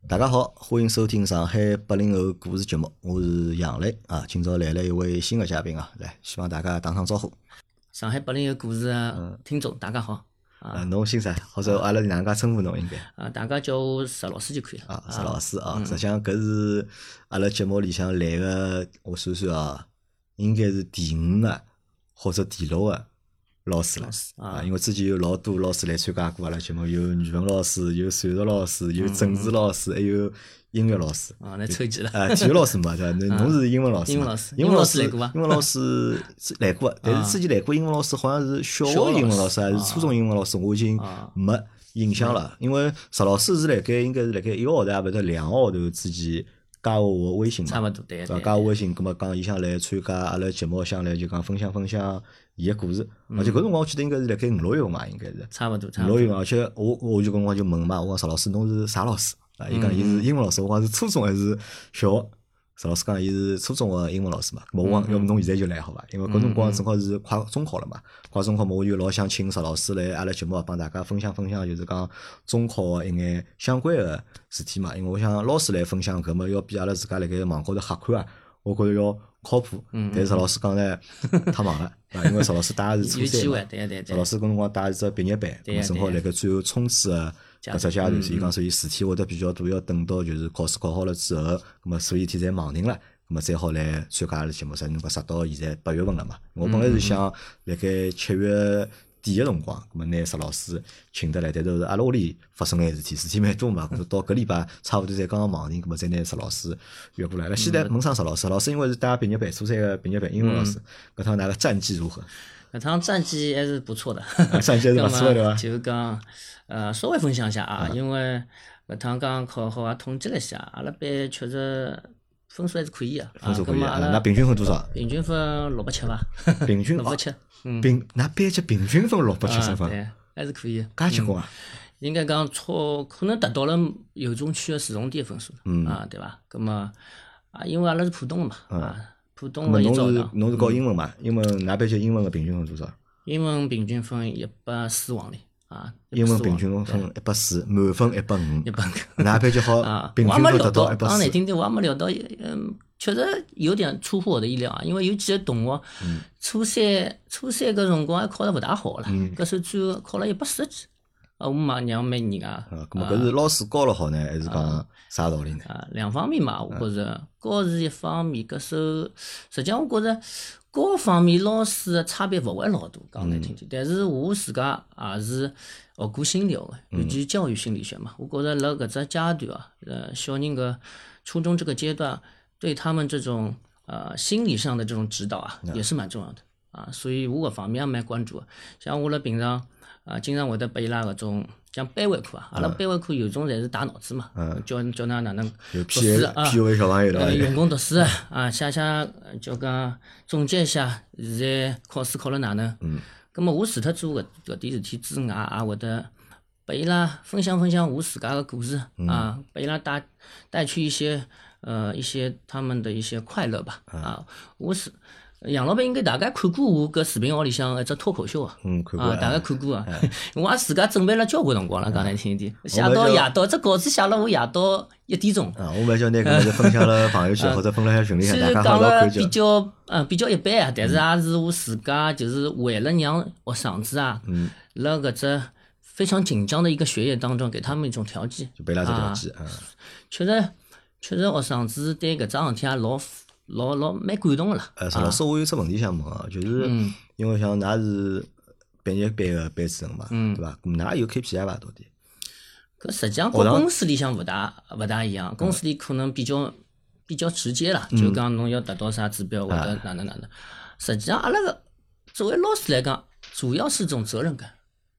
大家好，欢迎收听上海80后故事节目，我是杨磊啊。今朝来了一位新的嘉宾啊，来，希望大家打声招呼。 上海80后故事的听众，大家好。 侬姓啥？或者阿拉哪能介称呼侬应该？ 大家叫我石老师就可以了。 石老师啊，实际上搿是阿拉节目里向来个，我算算啊，应该是第5个或者第6个老师了啊。因为之前有老多老师来参加过阿拉节目，有语文老师，有数学老师，有政治老师，还有音乐老师。 那抽几了？ 体育老师嘛，对伐？侬是英文老师。 英文老师， 英文老师来过伐？ 英文老师来过，但是之前来过英文老师好像是小学英文老师还是初中英文老师，我已经没印象了。因为石老师是辣盖应该是辣盖1个号头还勿是2个号头之前加我微信嘛， 差勿多对。 加我微信，葛末讲伊想来参加阿拉节目，想来就讲分享伊个故事。而且搿辰光我记得应该是辣盖5、6月份嘛，应该是差勿多。 5、6月份，而且我就搿辰光就问嘛，我讲石老师侬是啥老师？伊讲伊是英文老师，我讲是初中还是小学？石老师讲伊是初中个英文老师嘛，我讲要么侬现在就来好伐？因为搿辰光正好是快中考了嘛，快中考嘛，我就老想请石老师来阿拉节目帮大家分享，就是讲中考个一眼相关个事体嘛。因为我想老师来分享搿么要比阿拉自家辣盖网高头瞎看啊，我觉着要靠谱。但是石老师讲呢，太忙了，因为石老师带的是初三嘛，石老师搿辰光带的是只毕业班，正好辣盖最后冲刺个搿只阶段，所以讲所以事体会得比较多，要等到就是考试考好了之后，咁么所有天侪忙定了，咁么再好来参加阿拉节目。侬讲直到现在8月份了嘛，我本来是想辣盖7月底个辰光，咁么拿石老师请得来，但是阿拉屋里发生眼事体蛮多嘛，到搿礼拜差勿多才刚刚忙定，咁么再拿石老师约过来了。现在问上石老师，老师因为是带毕业班，初三个毕业班英文老师，搿趟哪个战绩如何？ 搿趟战绩还是不错的， 战绩还是不错的对伐？ 就是讲稍微分享一下啊，因为搿趟刚考好，统计了一下，阿拉班确实分数还是可以的。 分数可以啊，那平均分多少？ 平均分687伐？ 平均 687。 那班级平均分687分， 对，还是可以。 介结棍啊！ 应该讲可能达到了有中区的市重点分数对伐？葛么因为阿拉是浦东的嘛，浦东的一早上。 侬是搞英文嘛？英文㑚班级英文个平均分多少？ 英文平均分140往里英文平均分140，满分150。 150。 㑚班级好平均分达到140。 刚才听听我也没料到，确实有点出乎我的意料啊！因为有几个同学，初三搿辰光还考得勿大好了，搿时候最后考了140几，我妈娘蛮严啊。 咁么搿是老师教了好呢，还是讲啥道理呢？ 两方面嘛，我觉着教是一方面，搿时候实际上我觉着教方面老师的差别勿会老大，讲来听听。但是我自家也是学过心理学的，尤其教育心理学嘛，我觉着辣搿只阶段小人个初中这个阶段，对他们这种心理上的这种指导也是蛮重要的所以我搿方面也蛮关注的。像我辣平常经常会得拨伊拉搿种像班会课阿拉班会课有种侪是打脑子嘛，教㑚哪能读书 PUA 小朋友对伐？ 用功读书写就讲总结一下现在考试考了哪能。咁么我除脱做搿点事体之外，也会得拨伊拉分享我自家的故事拨伊拉带去一些他们的一些快乐吧我是杨老板应该大概看过我搿视频号里向一只脱口秀看过大概看过我也自家准备了交关辰光了，刚才听一点，写到夜到，这稿子写了我夜到1点钟我蛮叫拿搿个分享了朋友圈或者分享了群里向，大家好老看比较一般但是也是我自家就是为了让学生子辣搿只非常紧张的一个学业当中给他们一种调剂， 就拨伊拉只调剂确实学生子对搿桩事体也老蛮感动个啦。 石老师，我有只问题想问就是因为像㑚是毕业班个班主任嘛，对伐？咁㑚有 KPI 伐？到底？ 搿实际上和公司里向勿大一样，公司里可能比较直接啦，就讲侬要达到啥指标或者哪能。实际上阿拉个作为老师来讲，主要是种责任感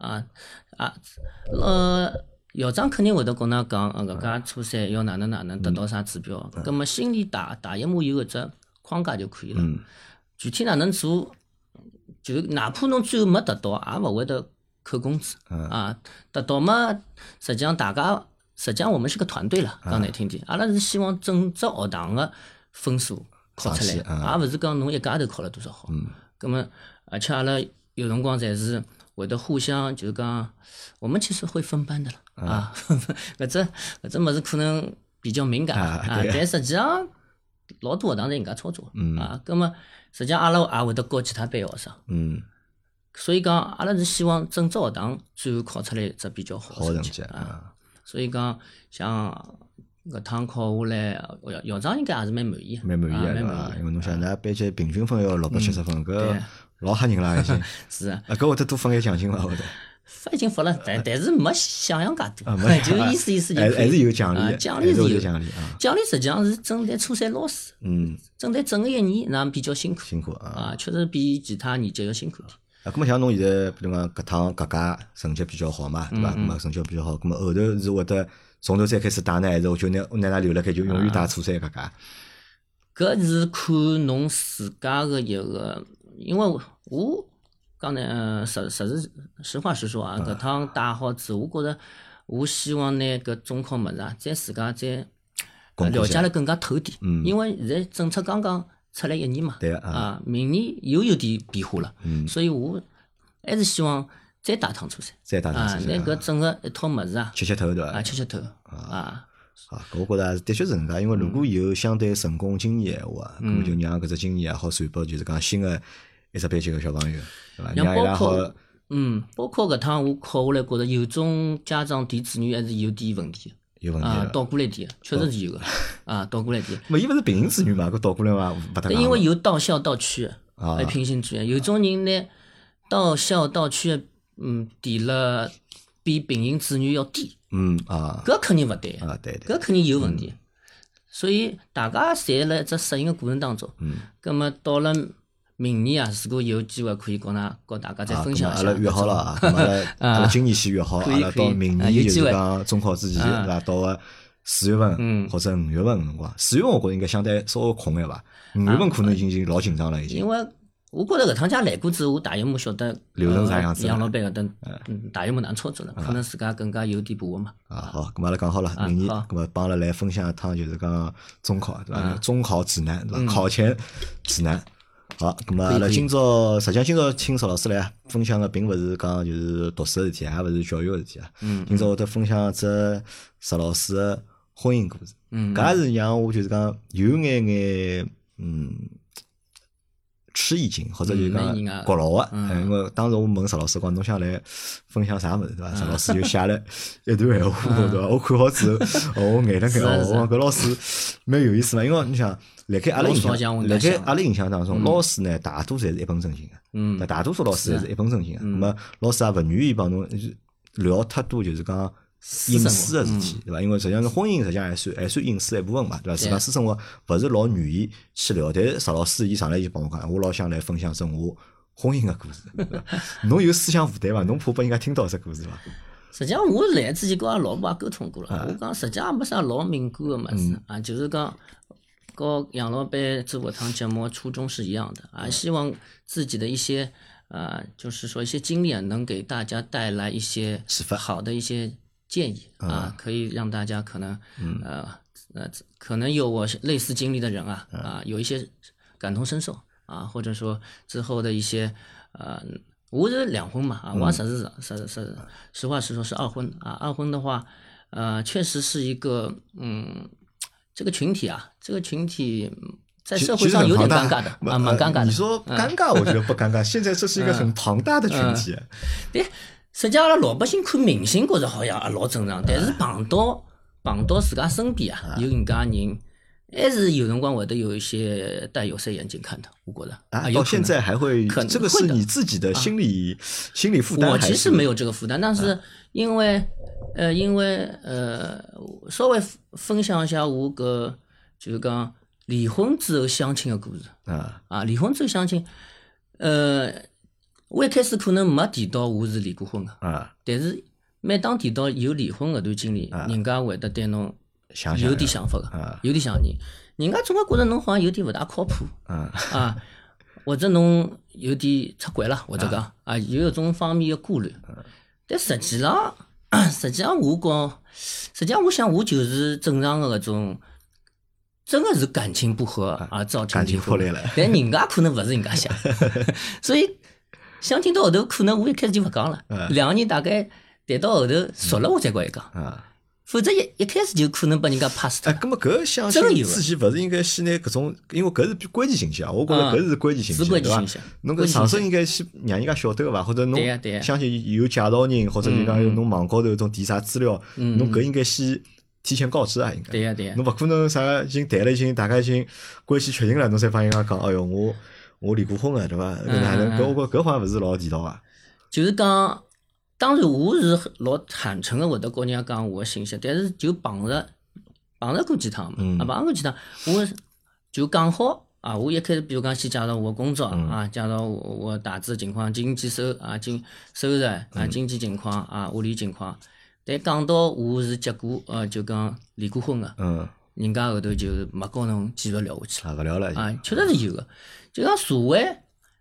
校长肯定会得跟㑚讲，搿家初三要哪能得到啥指标，葛末心里大一码有搿只框架就可以了。具体哪能做，就哪怕侬最后没得到，也勿会得扣工资得到嘛，实际上我们是个团队了，讲难听点，阿拉是希望整只学堂个分数考出来，也勿是讲侬一家头考了多少好。葛末而且阿拉有辰光侪是会得互相就是讲，我们其实会分班的了啊，搿只物事可能比较敏感但实际上老多学堂侪搿能介操作葛末实际上阿拉也会得教其他班学生所以讲阿拉是希望整只学堂最后考出来一只比较好的成绩所以讲像搿趟考下来，校长应该也是蛮满意， 蛮满意的因为侬想㑚班级平均分要670分，搿老吓人了已经。 是啊， 搿会得多分眼奖金伐？会得？ 发已经发了，但是没想象介多，就意思就还是有奖励， 奖励是有奖励奖励实际上是针对初三老师，针对整个一年那比较辛苦确实比其他年级要辛苦点。 咁么像侬现在比如讲搿趟各家成绩比较好嘛，对伐？咁么成绩比较好，咁么后头是会得从头再开始打呢，还是我就拿㑚留辣盖就永远打初三搿家？ 搿是看侬自家个一个，因为我刚才实话实说啊，搿趟打好之后，我觉着我希望拿搿中考物事啊，再自家再了解了更加透点，因为现在政策刚刚出来一年嘛， 对明年又有点变化了，所以我还是希望再打趟初三，拿搿整个一套物事啊， 吃头对伐？ 吃头搿我觉着的确是搿能介，因为如果有相对成功经验个话，咁么就让搿只经验也好传拨就是讲新个一只班级个小朋友，对伐？让伊拉好。 包括搿趟我考下来，觉着有种家长提子女还是有点问题。 有问题倒过来点，确实是有个倒过来点。 伊勿是平行子女嘛，搿倒过来嘛，勿得。 因为有到校到区还平行子女，有种人呢到校到区填了比平行子女要低。搿肯定勿对对， 搿肯定有问题。所以大家侪辣一只适应个过程当中。葛末到了明年啊，如果有机会可以跟大家再分享一下。 阿拉约好了阿拉今年先约好，阿拉到明年就是讲中考之前，对伐？到个4月份或者5月份辰光，4月份我觉着应该相对稍微空眼伐，5月份可能已经老紧张了已经。 因为我觉着搿趟家来过之后，大一幕晓得流程啥样子， 杨老板搿搭大一幕哪能操作了，可能自家更加有点把握嘛。 好，咁阿拉讲好了，明年咁么帮阿拉来分享一趟就是讲中考，对伐？中考指南，对伐？考前指南。好，咁么阿拉今朝实际上今朝请石老师来分享个，并勿是讲就是读书个事体，也勿是教育个事体啊。今朝会得分享一只石老师个婚姻故事。搿也是让我就是讲有眼吃一惊，或者就是讲觉牢个。因为当时我问石老师讲，侬想来分享啥物事，对伐？石老师就写了一段闲话，对伐？我看好之后，我眼了眼，我讲搿老师蛮有意思嘛，因为你想。辣盖阿拉印象当中，老师呢大多侪是一本正经个，大多数老师侪是一本正经个。那么老师也勿愿意帮侬聊太多，就是讲隐私个事体，对伐？因为实际上婚姻实际上还算隐私一部分嘛，对伐？自家私生活勿是老愿意去聊。但是石老师伊上来就帮我讲，我老想来分享只我婚姻个故事。侬有思想负担伐？侬怕拨人家听到只故事伐？ 实际上我来之前跟阿拉老婆也沟通过了，我讲实际上没啥老敏感个物事就是讲。跟杨老板做一趟节目初衷是一样的希望自己的一些就是说一些经历能给大家带来一些好的一些建议可以让大家可能可能有我类似经历的人有一些感同身受或者说之后的一些我是2婚嘛我实话实说是2婚2婚的话确实是一个这个群体在社会上有点尴尬的蛮尴尬的。 你说尴尬，我觉得不尴尬。现在这是一个很庞大的群体。 对，实际上阿拉老百姓看明星觉着好像老正常，但是碰到自家身边有人家人，还是有辰光会得有一些戴有色眼镜看的。我觉得到现在还会，这个是你自己的心理负担。 我其实没有这个负担，但是因为稍微分享一下我个就是讲离婚之后相亲的故事离婚之后相亲我一开始可能没提到我是离过婚的但是每当提到有离婚搿段经历人家会得对侬有点想法的有点想你人家总归觉得侬好像有点勿大靠谱或者侬有点出轨了或者讲有一种方面的顾虑但实际上我想我就是正常的搿种真的是感情不和而造成感情破裂了但人家可能勿是人家想所以相亲到后头，可能我一开始就勿讲了，两个人大概谈到后头熟了，我再跟伊讲。否则一开始就可能把人家 pass 脱。 葛末搿相亲之前勿是应该先拿搿种，因为搿是关键信息啊，我觉着搿是关键信息，对伐？侬搿上手应该先让人家晓得个伐？或者侬相信有介绍人，或者就讲侬网高头种填啥资料，侬搿应该先提前告知啊，应该。 对呀。 侬勿可能啥已经谈了，大家已经关系确定了，侬才帮人家讲，哎哟，我离过婚个，对伐？哪能？搿我觉搿好像勿是老地道啊。 就是讲。当然，我是老坦诚个会得跟人家讲我个信息，但是就碰着过几趟嘛，碰着过几趟，我就讲好啊。我一开始比如讲先介绍我工作啊，介绍我大致情况、经济收入啊、经济情况啊、屋里情况。但讲到我是结过就讲离过婚个，人家后头就没跟侬继续聊下去了。 勿聊了啊，确实是有个，就讲社会，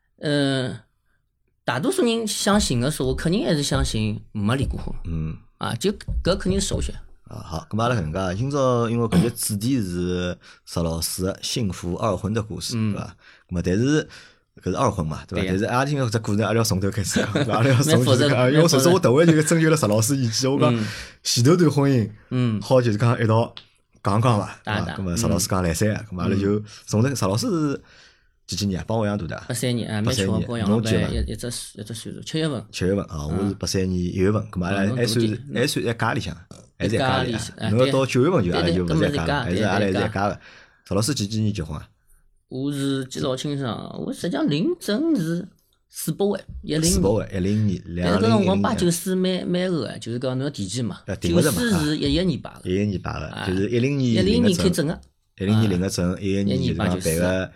大多数人相信个说，肯定还是相信没离过婚。就搿肯定是首选。 好，咁阿拉搿能介，今朝因为搿节主题是石老师的幸福二婚的故事，对伐？咁但是搿是二婚嘛，对伐？但是阿拉今个只故事，阿拉要从头开始讲，阿拉要从就是讲，因为上次我特为就征求了石老师意见，我讲前头段婚姻，好就是讲一道讲讲伐，对伐？咁么石老师讲来三，咁阿拉就从头。石老师是几年啊？帮我一样大的。 83年，蛮巧，跟杨老板一只岁数，7月份。 7月份啊，我是83年1月份，咁阿拉还算一家里向，还是一家里啊。侬到9月份就阿拉就勿是一家了，还是阿拉还是一家个。石老师几年结婚啊？ 我是记老清爽，我实际上领证是400万，10 年， 但是搿辰光8、9、4蛮厚个，就是讲侬要提前嘛。94是11年摆个。 11年摆个，就是10 年开证个。 10年领个证，11年就讲办个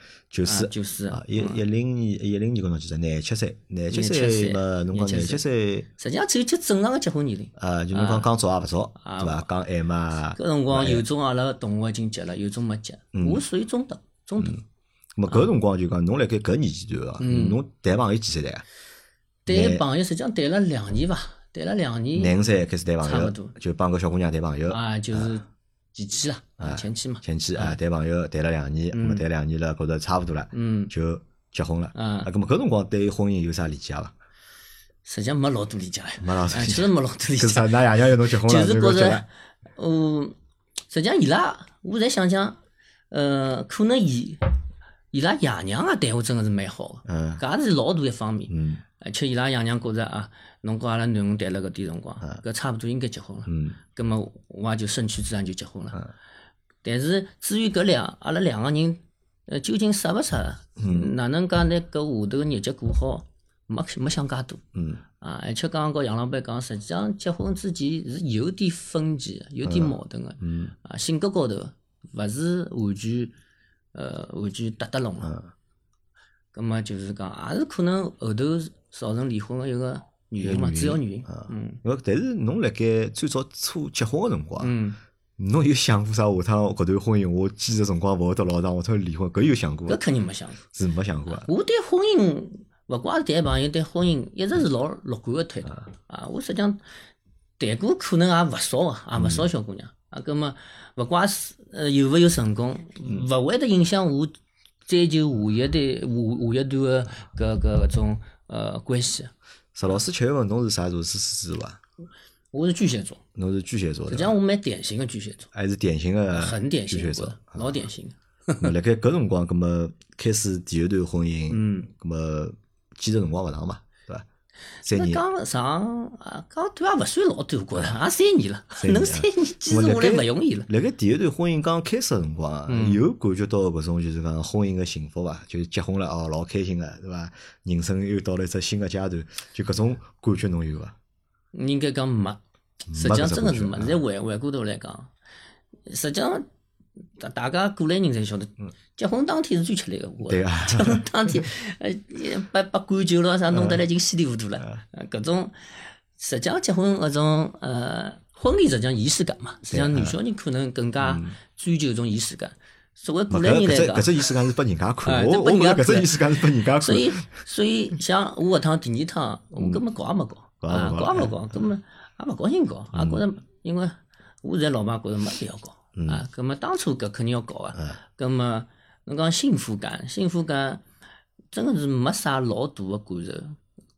94啊，10年搿辰几岁？廿七岁嘛，侬讲廿七岁， 实际上只有正常个结婚年龄。 就侬讲讲早也勿早，对伐？讲晚嘛。 搿辰光有种阿拉同学已经结了，有种没结，我属于中等。 咾搿辰光就讲侬辣盖搿年纪段啊，侬谈朋友几岁谈啊？ 谈朋友实际上谈了2年伐，谈了2年。 廿5岁开始谈朋友， 差不多就帮个小姑娘谈朋友。 就是。前期啦，前期嘛， 谈朋友谈了2年，咁谈2年了，觉着差勿多了，就结婚了。咁么搿辰光对婚姻有啥理解伐？ 实际上没老多理解， 确实没老多理解。 搿啥？㑚爷娘要侬结婚了， 就是觉着，实际上伊拉，我再想想，可能伊拉爷娘啊对我真个是蛮好个，搿也是老大一方面。而且伊拉爷娘觉着啊，侬跟阿拉囡恩谈了搿点辰光，搿差不多应该结婚了。葛末我也就顺其自然就结婚了。但是至于阿拉两个人，究竟适勿适合，哪能介拿搿下头个日脚过好，没想介多。而且刚刚跟杨老板讲，实际上结婚之前是有点分歧，有点矛盾个。性格高头勿是完全搭拢个。葛末就是讲，也是可能后头造成离婚个一个原因嘛，主要原因。 但是侬辣盖最早初结婚个辰光，侬有想过啥？下趟搿段婚姻我坚持辰光勿会得老长，下趟离婚，搿有想过？ 搿肯定没想过， 是没想过啊。 我对婚姻，勿怪是谈朋友，对婚姻一直是老乐观个态度。我实际上谈过，可能也勿少个，也勿少小姑娘。葛末勿怪是有勿有成功，勿会得影响我追求下一段个搿种关系。 石老师7月份侬是啥座？是狮子座伐？ 我是巨蟹座。 侬是巨蟹座的。 实际上我蛮典型的巨蟹座。 还是典型的很典型巨蟹座， 老典型。 辣盖搿辰光，葛末开始第一段婚姻，葛末坚持辰光勿长嘛，对伐？3年。 讲短也勿算老短，觉着也3年了，能3年坚持下来勿容易了。 辣盖第一段婚姻刚开始个辰光，有感觉到搿种就是讲婚姻个幸福伐？就是结婚了哦，老开心个，对伐？人生又到了一只新个阶段，就搿种感觉侬有伐？ 应该讲没，实际上真个是没。再回过头来讲，实际上大家过来人侪晓得，结婚当天是最吃力个。 对啊， 结婚当天，把灌酒咯啥弄得来已经稀里糊涂了。搿种实际上结婚搿种婚礼实际上仪式感嘛，实际上女小人可能更加追求一种仪式感。作为过来人来讲， 搿只仪式感是拨人家看，我觉着搿只仪式感是拨人家看。 所以像我搿趟第2趟，我根本搞也没搞，搞也没搞，根本也勿高兴搞，也觉着因为我现在老爸觉着没必要搞。葛末当初搿肯定要搞个，葛末侬讲幸福感真个是没啥老大个感受。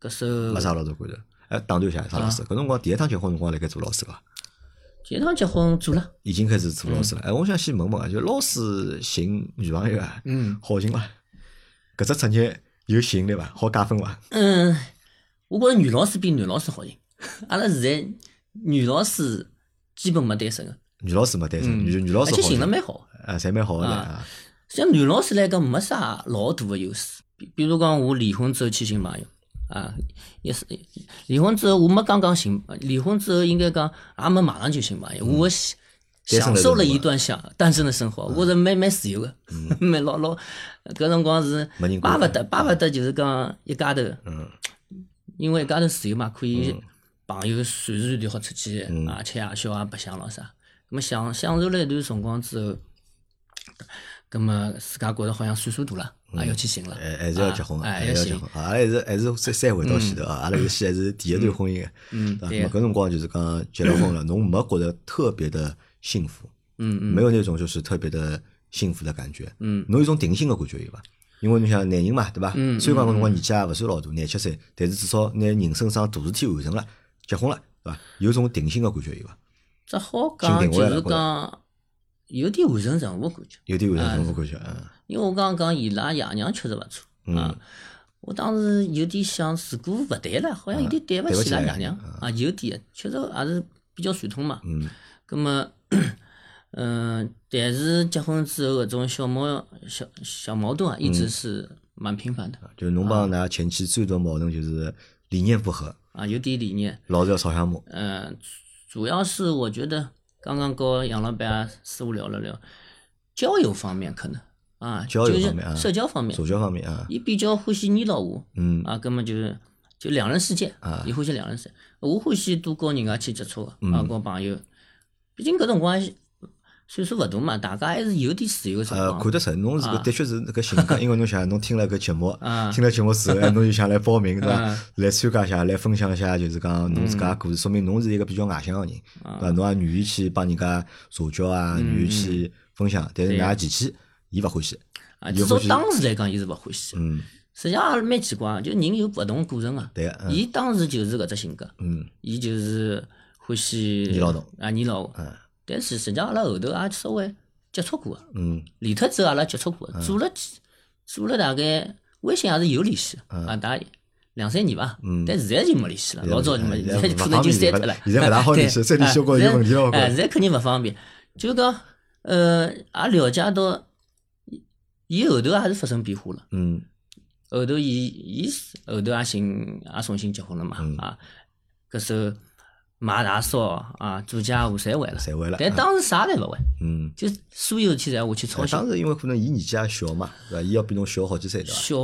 搿首没啥老大感受。打断一下，沙老师，搿辰光第一趟结婚辰光辣盖做老师伐？ 第一趟结婚做了， 已经开始做老师了。我想先问问啊，就老师寻女朋友啊，好寻伐？搿只职业有吸引力伐？好加分伐？ 我觉着女老师比男老师好寻。阿拉现在女老师基本没单身个。 女老师没单身，女老师而且好寻了蛮好。 侪蛮好个啊。 像男老师来讲没啥老大个优势。比如讲我离婚之后去寻朋友。也是离婚之后，我没刚刚寻，离婚之后应该讲也没马上就寻朋友，我享受了一段单身的生活，我是蛮自由的，蛮老搿辰光是巴不得就是讲一家头，因为一家头自由嘛，可以朋友随时随地好出去吃夜宵啊、白相咯啥，咁么享受了一段辰光之后，咁么自家觉得好像岁数大了。也要去寻了， 还是要结婚还要结婚。阿拉还是再回到前头啊，阿拉先还是第一段婚姻个，对伐？搿辰光就是讲结了婚了，侬没觉得特别的幸福，没有那种就是特别的幸福的感觉，侬有种定心的感觉有伐？因为侬想男人嘛，对伐？虽然讲搿辰光年纪也勿算老大，廿7岁，但是至少拿人生上大事体完成了，结婚了，对伐？有种定心的感觉有伐？ 只好讲就是讲有点完成任务感觉， 有点完成任务感觉因为我刚刚讲伊拉爷娘确实勿错我当时有点想，如果勿谈了，好像有点对勿起伊拉爷娘有点确实也是比较传统嘛。葛么，但是结婚之后搿种小矛盾一直是蛮频繁的。 就是侬帮㑚前妻最多矛盾就是理念不合有点理念， 老是要吵相骂。 主要是我觉得刚刚跟杨老板师傅聊了聊，交友方面可能。 交友方面就是社交方面， 社交方面伊比较欢喜黏牢我，根本就两人世界，伊欢喜两人世界，我欢喜多跟人家去接触跟朋友，毕竟搿辰光岁数勿大嘛，大家还是有点自由个辰光。 看得出侬是的确是搿性格，因为侬想侬听了搿节目，听了节目之后，侬就想来报名对伐？来参加一下，来分享一下，就是讲侬自家故事，说明侬是一个比较外向个人，对伐？侬也愿意去帮人家社交愿意去分享，但是㑚前妻伊勿欢喜， 至少当时来讲，伊是勿欢喜。实际上也蛮奇怪，就人有不同过程啊。 对伊当时就是搿只性格，伊就是欢喜黏牢侬黏牢我。但是实际上阿拉后头也稍微接触过，离脱之后阿拉接触过，做了大概微信也是有联系，大概2-3年吧。但现在就没联系了，老早就没，现在可能就删脱了。 现在勿大好联系，再联系过有问题了。 现在肯定勿方便，就讲也了解到。伊后头也是发生变化了，后头伊后头也重新结婚了嘛，搿首买大烧做家务侪会了，但当时啥侪勿会，就所有事体侪我去操心。 当时因为可能伊年纪也小嘛，对伐？伊要比侬小好几岁对伐？ 小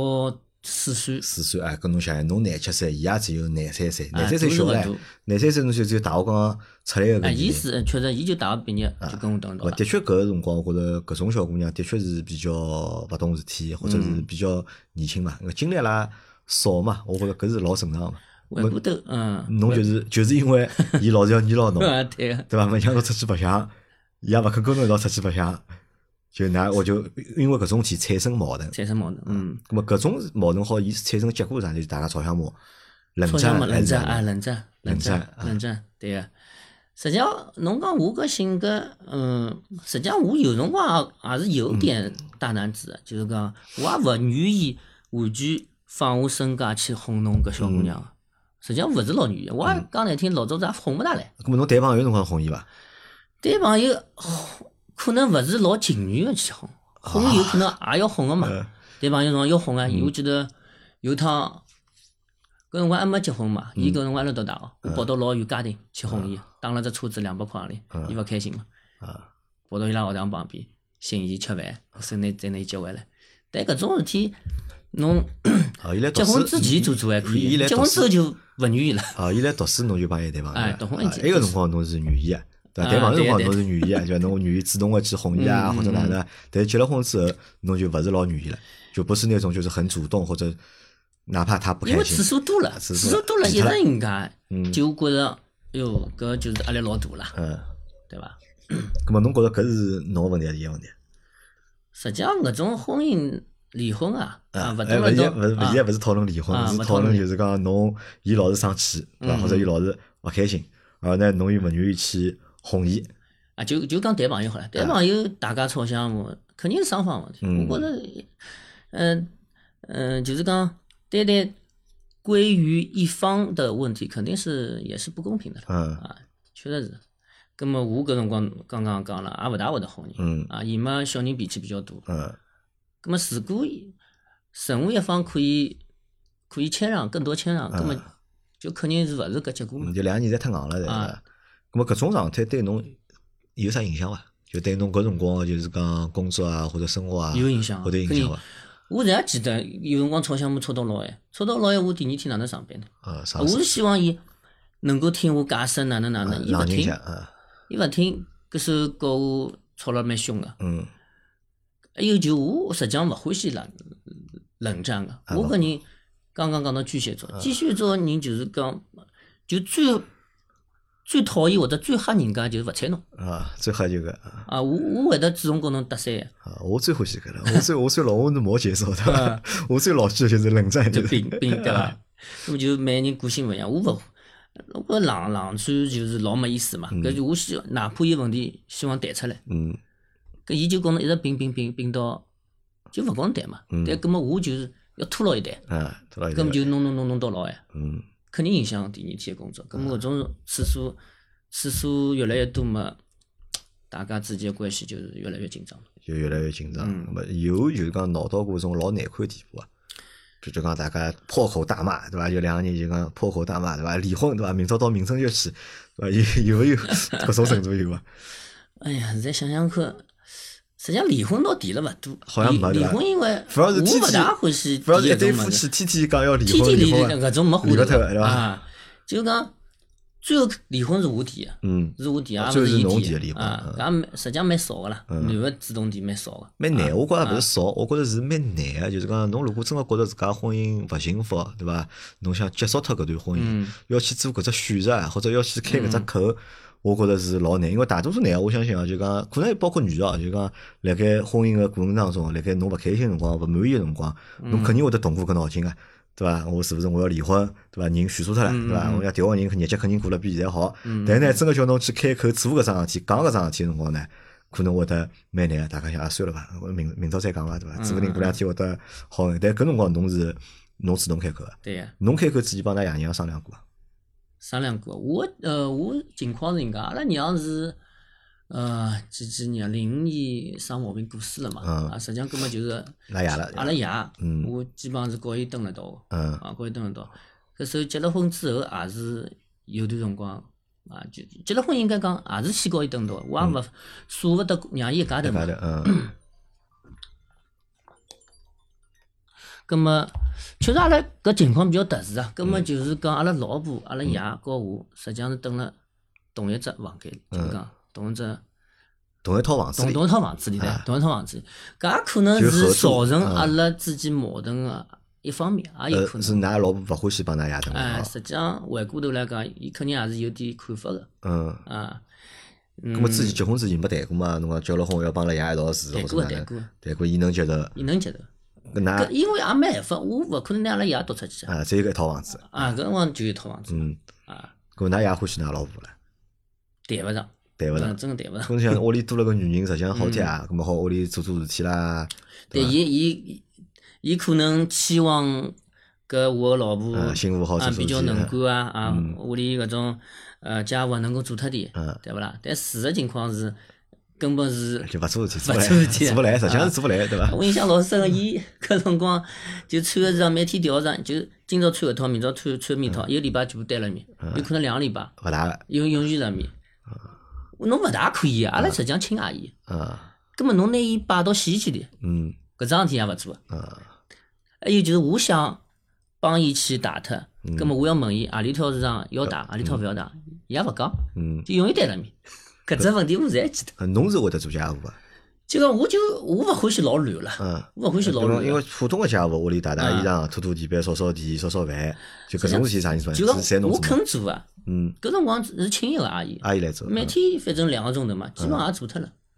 4岁。 4岁搿侬想侬廿7岁，伊也只有廿3岁，廿3岁小唻，廿3岁侬就只有大学刚出来个。 伊是确实，伊就大学毕业就跟我等到。 的确，搿个辰光，我觉着搿种小姑娘的确是比较勿懂事体，或者是比较年轻嘛，经历啦少嘛，我觉着搿是老正常个。 回过头， 侬就是因为伊老是要黏牢侬， 对伐？没让侬出去白相，伊也勿肯跟侬一道出去白相。就我就因为搿种事体产生矛盾， 葛么搿种矛盾好，伊产生结果是啥？就是大家吵相骂，冷战，对个。实际上，侬讲我搿性格，实际上我有辰光也是有点大男子，就是讲我也勿愿意完全放我身价去哄侬搿小姑娘。实际上勿是老愿意，我也讲难听，老早子也哄勿大来。 葛么侬谈朋友辰光哄伊伐？ 谈朋友可能勿是老情愿个去哄有可能也要哄个嘛。谈朋友辰光要哄我记得有趟搿辰光还没结婚嘛，伊搿辰光还辣读大学，我跑到老远家庭去哄伊，打了只车子200块行钿，伊勿开心嘛。跑到伊拉学堂旁边寻伊吃饭，再拿伊接回来。但搿种事体，侬结婚之前做还可以，结婚之后就勿愿意了。 伊来读书侬就帮伊谈朋友， 读婚埃个辰光侬是愿意个。对，谈朋友辰光侬是愿意就侬愿意主动个去哄伊或者哪能，但是结了婚之后，侬就勿是老愿意了，就不是那种就是很主动或者哪怕他不开心。 因为次数多了，一直人家就觉着，哟，搿就是压力老大了，对伐？ 咁么侬觉着搿是侬个问题还是伊个问题？ 实际上搿种婚姻离婚啊，勿勿蹲辣勿现在勿是讨论离婚，是讨论就是讲侬伊老是生气，对伐？或者伊老是勿开心，而呢侬又勿愿意去哄伊。 啊，就讲谈朋友好了，谈朋友大家吵相骂，肯定是双方问题。我觉着，就是讲单单归于一方的问题，肯定是也是不公平的。啊，确实是。葛末我搿辰光刚刚讲了，也勿大会得哄人。啊，伊嘛小人脾气比较大。葛末如果任何一方可以谦让，更多谦让，葛末就肯定是勿是搿结果嘛。 就两个人侪太硬了，对伐？葛末搿种状态对侬有啥影响伐？就对侬搿辰光就是讲工作啊或者生活啊， 有影响， 会得影响伐？ 我现在记得有辰光吵相骂吵到老晚，吵到老晚我第二天哪能上班呢？我是希望伊能够听我解释哪能，伊勿听，伊勿听，搿时候告我吵了蛮凶个。还有就我实际上勿欢喜冷战个，我搿人刚刚讲到巨蟹座，巨蟹座人就是讲就最讨厌或者最吓人家就是勿睬侬。 最吓就搿。 我会得主动跟侬搭讪。 我最欢喜搿了，我最老我是摩羯座的，我最老气的就是冷战， 就冰对伐？那么就每个人个性勿一样，我冷战就是老没意思嘛。搿就我希哪怕有问题，希望谈出来。搿伊就跟侬一直冰到就勿跟侬谈嘛。但搿么我就是要拖牢一谈。搿么就弄到老晚。肯定影响第二天的工作。搿么搿种次数越来越多嘛，大家之间的关系就是越来越紧张。 就越来越紧张。咾有就是讲闹到过种老难看的地步啊，就讲大家破口大骂，对伐？就两个人就讲破口大骂，对伐？离婚，对伐？明朝到民政局去，对伐？有没有搿种程度有伐？ 哎呀，现在想想看。实际上离婚到提了勿多， 好像没离婚，因为反而是我勿大欢喜反而是一对夫妻天天讲要离婚， 天离婚搿种没话头对伐？ 就讲最后离婚是我提的，是我提，也勿是伊提的。 搿实际上蛮少个啦，男个主动提蛮少个。 蛮难，我觉着勿是少，我觉着是蛮难个。就是讲，侬如果真个觉着自家婚姻勿幸福，对伐？侬想结束脱搿段婚姻，要去做搿只选择，或者要去开搿只口。我觉着是老难，因为大多数男，我相信就讲可能包括女的，就讲辣盖婚姻个过程当中，辣盖侬勿开心辰光、勿满意个辰光，侬肯定会得动过搿脑筋个，对伐？我是勿是我要离婚，对伐？人选错脱了，对伐？我要调个人日脚肯定过了比现在好。但是呢，真个叫侬去开口做搿桩事体、讲搿桩事体个辰光呢，可能会得蛮难个。大家想算了伐，明朝再讲伐，对伐？指勿定过两天会得好。但搿辰光侬主动开口个， 对呀。 侬开口之前帮㑚爷娘商量过伐？ 商量过，我情况是人家，阿拉娘是几年05年生毛病过世了嘛，实际上根本就是阿拉爷，我基本上是告伊蹲辣道个，告伊蹲辣道。搿时候结了婚之后，也是有段辰光就结了婚应该讲也是先告伊蹲道，我也勿舍勿得让伊一家头嘛。葛末确实阿拉搿情况比较特殊啊，葛末就是讲阿拉老婆、阿拉爷和我实际上是蹲辣同一只房间，就是讲同一套房子里，同一套房子里，搿也可能是造成阿拉之間矛盾个一方面，也有可能。 是㑚老婆勿欢喜帮㑚爷蹲实际上回过头来讲，伊肯定也是有点看法个。 咁么之前结婚之前没谈过嘛？侬讲结了婚要帮阿拉爷一道住，谈过，伊能接受？ 伊能接受。搿因为也没办法，我勿可能拿阿拉爷夺出去只有搿一套房子。 搿辰光就一套房子。 搿㑚爷欢喜㑚老婆唻？ 谈勿上，真个谈勿上。 侬想屋里多了个女人，实际上好点啊，咁么好屋里做事体啦。 对，伊可能期望搿我老婆幸福好比较能干屋里搿种家务能够做脱点，对勿啦？但事实情况是。根本是就勿做事体， 做勿来，实际上是做勿来，对伐？ 我印象老深个，伊搿辰光就穿个衣裳，每天调上，就今朝穿搿套，明朝穿面套，一个礼拜全部单辣面，有可能2个礼拜勿大个， 永远辣面。侬勿大可以，阿拉实际上亲阿姨。葛末侬拿伊摆到洗衣机里，搿桩事体也勿做。还有就是我想帮伊去洗脱，葛末我要问伊何里条市场要洗，何里条勿要洗，伊也勿讲，就永远单辣面。搿只问题我侪记得。 侬是会得做家务伐？ 就讲我勿欢喜老乱了，我勿欢喜老乱。 因为普通个家务，屋里打打衣裳、拖拖地板、扫扫地、烧烧饭，就搿种事体啥人做？就讲我肯做啊。搿辰光是请一个阿姨来做， 每天反正2个钟头嘛，基本上也做脱了。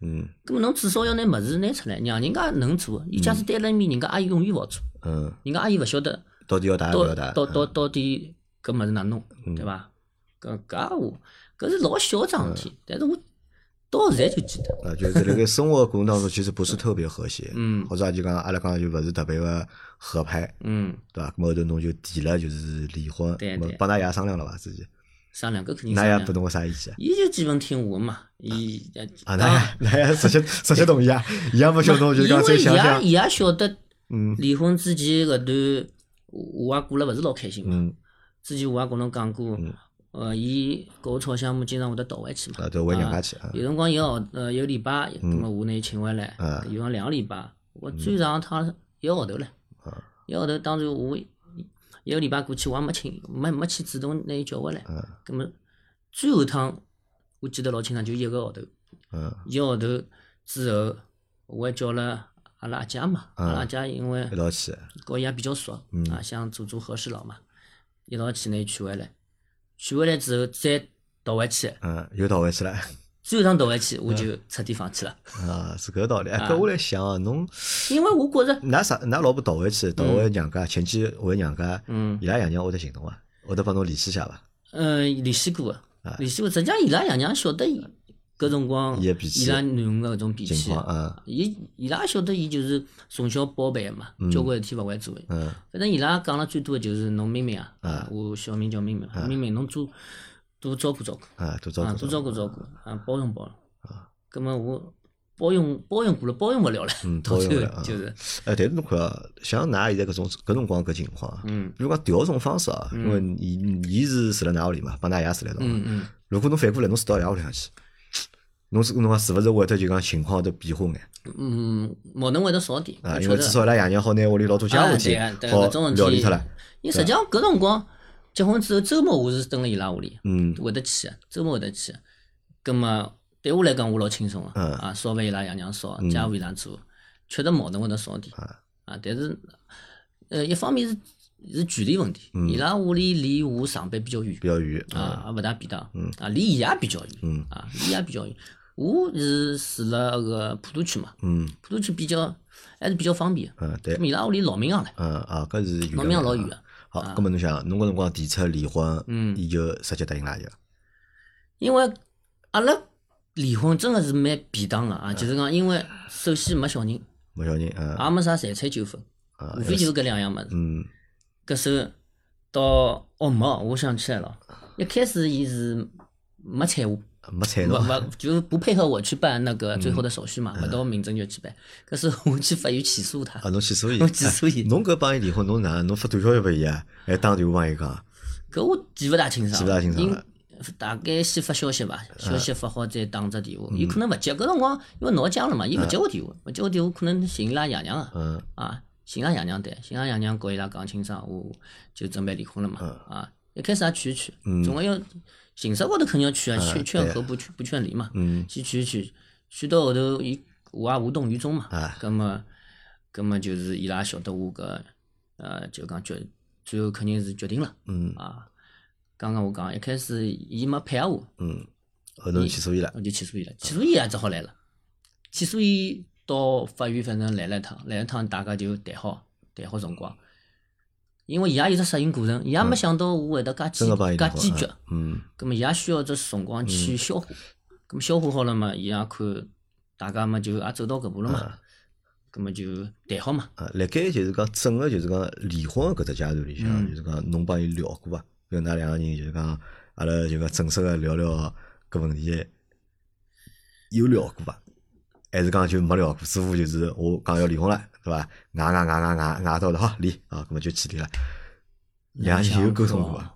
葛末侬至少要拿物事拿出来，让人家能做。伊假使对辣埃面，人家阿姨永远勿好做。人家阿姨勿晓得到底要打勿要打？ 到底搿物事哪弄，对伐？搿闲话，搿是老小桩事体，但是我到现在就记得。 就是辣盖生活过程当中，其实不是特别和谐，或者就讲阿拉讲就勿是特别个合拍，对伐？咁后头侬就提了就是离婚，帮㑚爷商量了伐？自己商量搿肯定商量。 㑚爷拨侬个啥意见？ 伊就基本听我嘛，伊㑚爷直接同意啊，伊也没叫侬就讲再想想。 伊也晓得，离婚之前搿段我也过了勿是老开心嘛。之前我也跟侬讲过。伊跟我吵相骂，经常会得倒回去嘛。 倒回娘家去。 有辰光一个礼拜，葛末我拿伊请回来。有辰光2个礼拜，我最长趟1个号头唻。1个号头，当然我1个礼拜过去，我也没去主动拿伊叫回来。葛末最后趟，我记得老清爽，就1个号头。1个号头之后，我还叫了阿拉阿姐嘛。阿拉阿姐因为一道去， 跟伊也比较熟，想做和事佬嘛，一道去拿伊娶回来。娶回来之后再倒回去， 又倒回去了。 最后趟倒回去，我就彻底放弃了。 是搿个道理。搿我来想侬， 因为我觉着， 㑚老婆倒回去，倒回娘家，前期回娘家，伊拉爷娘会得寻侬伐？会得帮侬联系下伐？ 联系过个，联系过。实际上，伊拉爷娘晓得伊搿辰光，伊拉囡恩个搿种脾气，伊拉晓得伊就是从小包办个嘛，交关事体勿会做个。反正伊拉讲了最多个就是侬明明啊，我小名叫明明，明明侬多照顾照顾，多照顾照顾，包容包容。葛末我包容过了，包容勿了了，到最后就是。 但是侬看啊，像㑚现在搿辰光搿情况，比如讲调种方式啊，因为伊是住辣㑚屋里嘛，帮㑚爷住辣一道。如果侬反过来，侬住到爷屋里向去。侬讲是勿是会得就讲情况会得变化眼？ 矛盾会得少点。 因为至少伊拉爷娘好拿屋里老多家务事体好料理脱了。 因为实际上搿辰光结婚之后，周末我是蹲辣伊拉屋里，会得去，周末会得去。葛末对我来讲，我老轻松个，烧饭伊拉爷娘烧，家务伊拉做，确实矛盾会得少点。但是一方面是距离问题，伊拉屋里离我上班比较远，也勿大便当，离伊也比较远，离伊也比较远。我是住辣个普陀区嘛，普陀区还是比较方便。 对。 伊拉屋里老民巷唻。 搿是远。 老民巷老远个。 好，搿么侬想，侬搿辰光提出离婚，伊就直接答应了就。 因为阿拉离婚真个是蛮便当个就是讲，因为首先没小人，也没啥财产纠纷，无非就是搿2样物事。搿时候到我想起来了，一开始伊是没睬我。 没睬侬， 就不配合我去办那个最后的手续嘛，勿到民政局去办。可是我去法院起诉他。 侬起诉伊？ 我起诉伊。 侬搿帮伊离婚，侬哪？侬发短消息拨伊啊？还打电话帮伊讲？ 搿我记勿大清爽。 了。 大概先发消息伐，消息发好再打只电话。伊可能勿接，搿辰光因为闹僵了嘛，伊勿接我电话，可能寻伊拉爷娘个。寻伊拉爷娘对，寻伊拉爷娘跟伊拉讲清爽，我就准备离婚了嘛。一开始也劝一劝，总归要。形式高头肯定要劝劝和不劝离嘛，先劝到后头，我也无动于衷嘛，葛么就是伊拉晓得我搿就讲最后肯定是决定了，刚刚我讲一开始伊没配合我， 后头起诉伊了， 我就起诉伊了，起诉伊也只好来了，起诉伊到法院反正来了一趟大家就谈好辰光。因为伊也有只适应过程，伊也没想到我会得介坚决，葛末伊也需要只辰光去消化，葛末消化好了嘛，伊也看大家嘛就也走到搿步了嘛，葛末就谈好嘛。 辣盖就是讲整个就是讲离婚搿只阶段里向，就是讲侬帮伊聊过伐？跟㑚2个人就是讲阿拉就讲正式个聊聊搿问题，有聊过伐？还是讲就没聊过？似乎就是我讲要离婚了。对伐？挨到好离搿么就去离了。2个人有沟通过伐？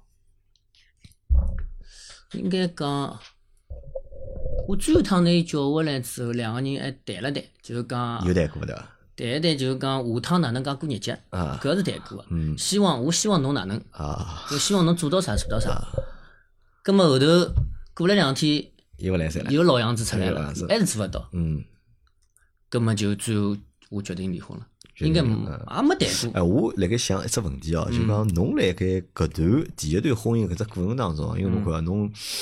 应该讲，我最后趟拿伊叫回来之后，2个人还谈了谈，就是讲有谈过对伐？ 谈一谈就是讲下趟哪能介过日脚，搿是谈过个。我希望侬哪能就希望侬做到啥。葛么后头过了2天， 又勿来三了， 又老样子出来了，还是做勿到。葛么就最后。我决定离婚了，应该也没谈过。 我辣盖想一只问题就讲侬辣盖搿段第一段婚姻搿只过程当中，因为侬看侬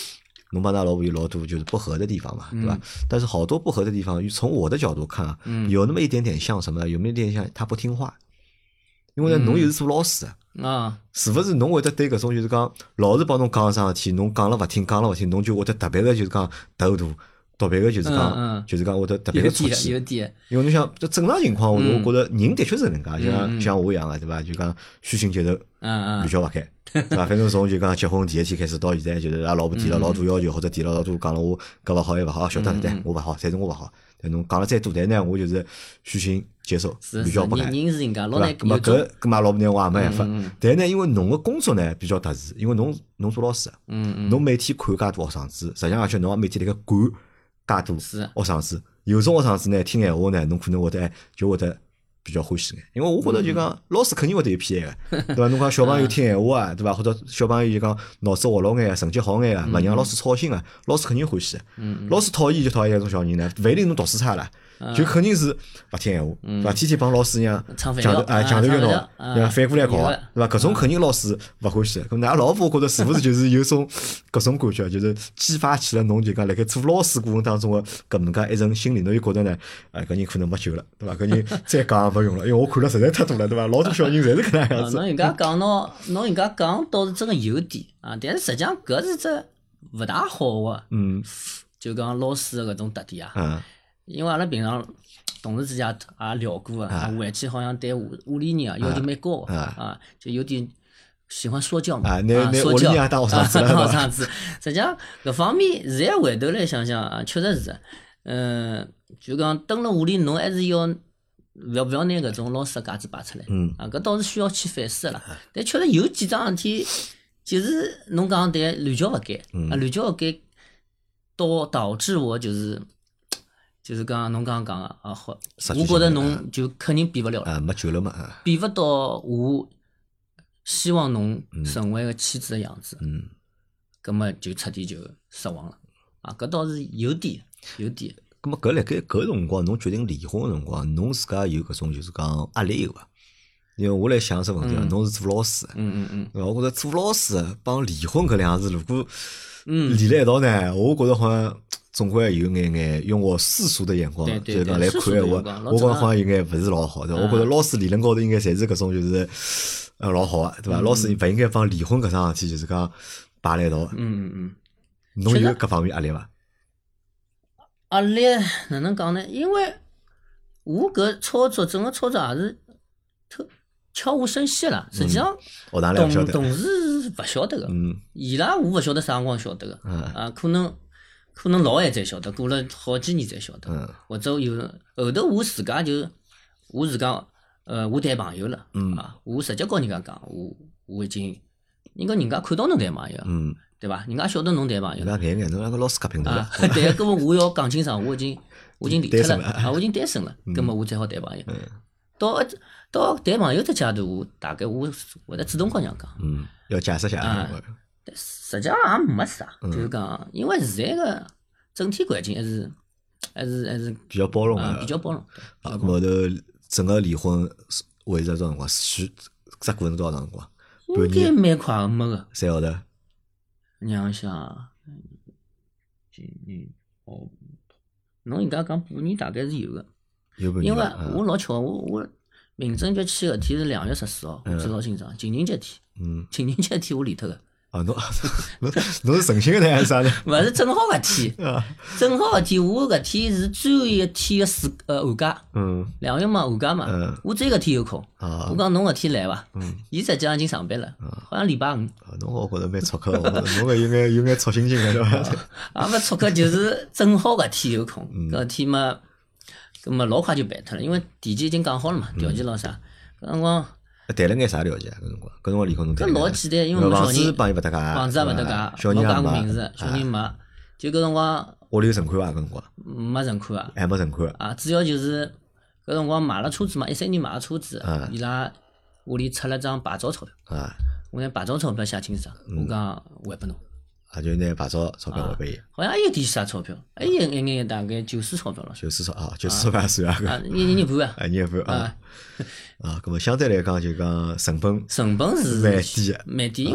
侬帮㑚老婆有老多就是不合的地方嘛，对吧？但是好多不合的地方，从我的角度看啊，有那么一点点像什么？有那么一点像他不听话。因为呢，侬又是做老师啊， 是勿是侬会得对搿种就是讲老师帮侬讲桩事体，侬讲了勿听，讲了勿听，侬就会得特别个就是讲头大，特别个就是讲就是讲会得特别个出气。 有点。 因为侬想，这正常情况，我觉着人的确是搿能介，像我一样个，对伐？就讲虚心接受，屡教勿改，对伐？反正从就讲结婚第一天开始到现在，就是拉老婆提了老多要求，或者提了老多讲了我搿勿好，还勿好，晓得对，我勿好，侪是我勿好。但侬讲了再多，但呢，我就是虚心接受，屡教不改。 人是人家，老难。 搿么搿嘛老婆呢，我也没办法。但呢，因为侬个工作呢比较特殊，因为侬做老师，侬每天看介多学生子，实际上而且侬也每天辣盖管介多学生子。有种学生子呢听闲话呢，侬可能会得就会得比较欢喜眼，因为我觉得就讲老师肯定会得有偏爱个，对伐？侬讲小朋友听闲话啊，对伐？或者小朋友就讲脑子活络眼，成绩好眼啊，勿让老师操心啊，老师肯定欢喜。老师讨厌就讨厌搿种小人呢，勿一定侬读书差了，就肯定是勿听闲话，对伐？天天帮老师一样强头约脑，对伐？反过来搞，对伐？搿种肯定老师勿欢喜。搿㑚老婆觉得是勿是就是有种搿种感觉，就是激发起了侬就讲辣盖做老师过程当中个搿能介一层心理，侬就觉得呢，搿人可能没救了，对伐？搿人再讲也勿用了，因为我看了实在太多了，对伐？老多小人侪是搿能样子。 侬人家讲侬人家讲倒是真个有点啊，但是实际上搿是只勿大好个，就讲老师个搿种特点啊。因为阿拉平常同事之间也聊过啊，回去好像对屋里人啊要求蛮高啊，就有点喜欢说教嘛，说教当学生子了， 学生子。实际上搿方面现在回头来想想啊，确实是，就讲蹲辣屋里侬还是要勿要拿搿种老师个架子摆出来，搿倒是需要去反思个啦。但确实有几桩事体，就是侬讲对屡教勿改，屡教勿改，导致我就是讲侬刚刚讲个好，我觉着侬就肯定变勿了了， 没救了嘛， 变勿到我希望侬成为个妻子个样子，葛末就彻底就失望了搿倒是有点。 葛末搿辣盖搿辰光，侬决定离婚个辰光，侬自家有搿种就是讲压力有伐？因为我来想只问题侬是做老师，对伐？我觉着做老师帮离婚搿两个字，如果连辣一道呢，我觉着好像。总归有眼用我世俗的眼光，就是讲来看闲话，我觉着好像有眼勿是老好的。我觉着老师理论高头应该侪是搿种就是老好个，对伐？老师勿应该帮离婚搿桩事体就是讲摆辣一道。侬有搿方面压力伐？ 压力哪能讲呢？因为我搿操作整个操作也是悄无声息啦。实际上，同事是勿晓得个，伊拉我勿晓得啥辰光晓得个，可能老晚才晓得，过了好几年才晓得，或者有后头我自家我谈朋友了，我直接告人家讲，我已经，人家看到侬谈朋友，对伐？人家晓得侬谈朋友， 眼侬那个老师搿平头了， 对，搿么我要讲清爽，我已经离脱了，我已经单身了，搿么我才好谈朋友。到谈朋友这阶段，我大概我会得主动告人家讲， 要解释下。 实际上也没啥，就是讲，因为现在个整体环境还是比较包容个， 比较包容。 后头整个离婚维持多少辰光？只过程多少辰光？ 应该蛮快个，没个。 3号头。 让想，侬人家讲半年大概是有个。 有半年。 因为我老巧，我民政局签个天是2月14号，我记老清爽，情人节天。情人节天我离脱个。 侬是诚心个呢还是啥呢？ 勿是正好搿天，正好搿天，我搿天是最后一天个寒假，2月嘛寒假嘛，我只有搿天有空。我讲侬搿天来伐？伊实际上已经上班了，好像礼拜5。 侬我觉着蛮撮客，侬搿有眼撮心情个对伐？ 也勿撮客，就是正好搿天有空，搿天嘛，搿么老快就办脱了，因为地基已经讲好了嘛，条件咾啥，搿辰光。 谈了眼啥条件啊？搿辰光离婚侬谈。 搿老简单，因为房子帮伊勿搭界， 房子也勿搭界， 小人也没改过名字，小人没。就搿辰光。 屋里有存款伐？搿辰光。 没存款啊。 还没存款。 主要就是搿辰光买了车子嘛，13年买了车子，伊拉屋里出了张牌照钞票。我拿牌照钞票写清爽，我讲还拨侬。 就拿牌照钞票还拨伊。 好像还有点啥钞票，还有一眼大概90钞票了。 90钞，90钞票也算啊。 一年半啊。 一年半啊。搿么相对来讲就讲成本是蛮低个， 蛮低，因为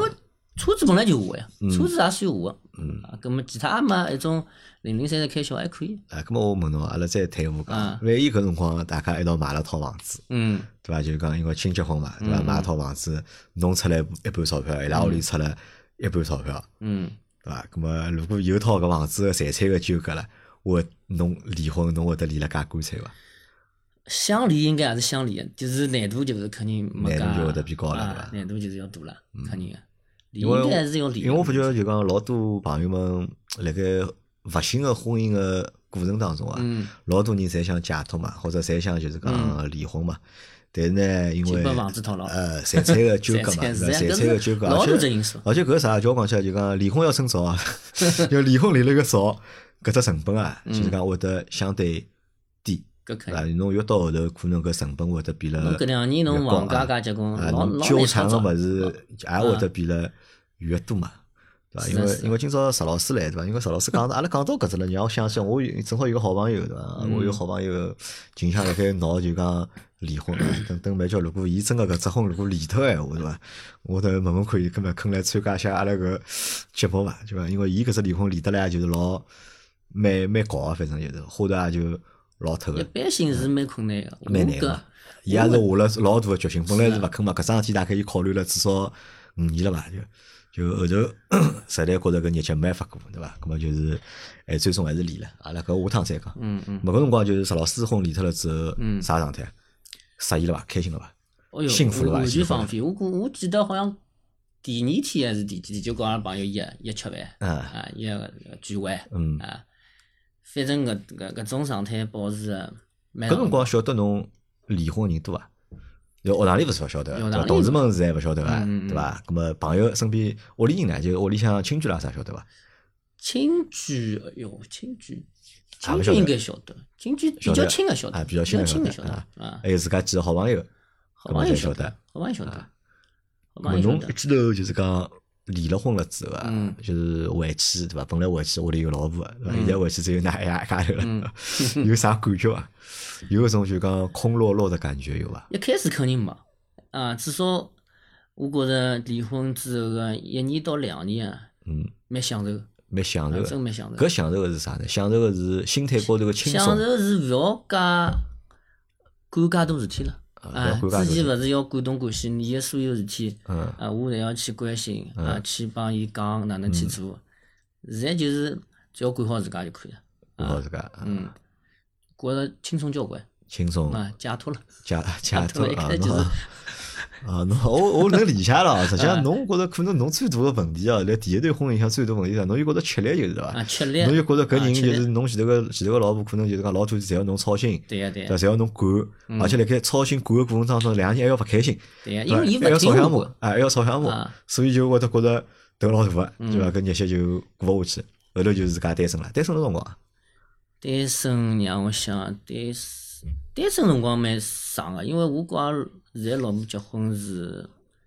车子本来就下个呀，车子也算下个。咁么其他嘛一种零零散散开销还可以。 咁么我问侬，阿拉再退一步讲，万一搿辰光大家一道买了套房子，对伐？就讲因为亲结婚嘛，对伐？买一套房子，侬出来一半钞票，伊拉屋里出了一半钞票，对伐？咁么如果有套搿房子个财产个纠葛了，侬离婚，侬会得离了介干脆伐？ 想离应该还是想离，就是难度就是肯定没难度就会得变高了，对伐？ 难度就是要大了，肯定个。离应该还是要离。 因为我发觉就讲老多朋友们辣盖勿幸个婚姻个过程当中啊，老多人侪想解脱嘛，或者侪想就是讲离婚嘛。但是呢，因为财产个纠葛嘛，财产个纠葛，而且搿啥，叫我讲起来就讲离婚要趁早啊，要离婚离了个早，搿只成本啊，就是讲会得相对低。侬越到后头，可能搿成本会得变了。 侬搿2年侬房价加结棍，老纠缠个物事也会得变了越多嘛，对伐？因为今朝石老师来，对伐？因为石老师讲到阿拉讲到搿只了，让我想起我正好有个好朋友，对伐？我有好朋友近腔辣盖闹就讲离婚，等慢叫如果伊真个搿只婚如果离脱闲话，对伐？我得问问看伊，搿么肯来参加一下阿拉搿节目伐？对伐？因为伊搿只离婚离得来就是老蛮搞个，反正就是花头也就。老透个， 一般性是蛮困难个， 蛮难个。伊也是下了老大个决心，本来是勿肯嘛，搿桩事体大概伊考虑了至少5年了吧，就后头实在觉着搿日脚没办法过，对伐？搿么就是最终还是离了。阿拉搿下趟再讲。搿辰光就是石老师婚离脱了之后，啥状态？适意了伐？开心了伐？幸福了伐？ 完全放飞。我记得好像第2天还是第几天，就跟阿拉朋友一吃饭，一聚会，反正搿种状态保持个。搿辰光晓得侬离婚人多啊？学堂里勿是勿晓得，同事们是还勿晓得个，对伐？搿么朋友身边屋里人呢，就屋里向亲戚啦啥晓得伐？ 亲戚，亲戚应该晓得，亲戚比较亲个晓得， 比较亲个晓得还有自家几个好朋友， 好朋友晓得， 好朋友晓得。 侬一记头就是讲。离了婚了之后啊，就是回去对伐？本来回去屋里有老婆个，对伐？现在回去只有㑚一家头了，有啥感觉啊？有搿种就讲空落落的感觉有伐？ 一开始肯定没啊，至少我觉着离婚之后个1年到2年啊，蛮享受， 蛮享受， 真蛮享受。 搿享受个是啥呢？享受个是心态高头个轻松， 享受是勿要干介多事体了。之前勿是要管东管西，你个所有事体，我侪要去关心，去帮伊讲哪能去做。现在就是只要管好自家就可以了。 管好自家， 觉着轻松交关。 轻松解脱了。 解脱了啊！就是侬我能理解了。实际上，侬觉着可能侬最大个问题啊，辣第一段婚姻上最大问题是，侬就觉着吃力就是对伐？ 吃力。 侬就觉着搿人就是侬前头个老婆，可能就是讲老多侪要侬操心， 对呀， 侪要侬管，而且辣盖操心管个过程当中，2个人还要勿开心， 对呀，因为伊勿还要吵相骂， 听还要吵相骂，所以就会得觉着头老大个，对伐？搿日脚就过勿下去，后头就是自家单身了。单身个辰光， 单身让我想单身辰光蛮长个，因为我跟阿拉现在老婆结婚是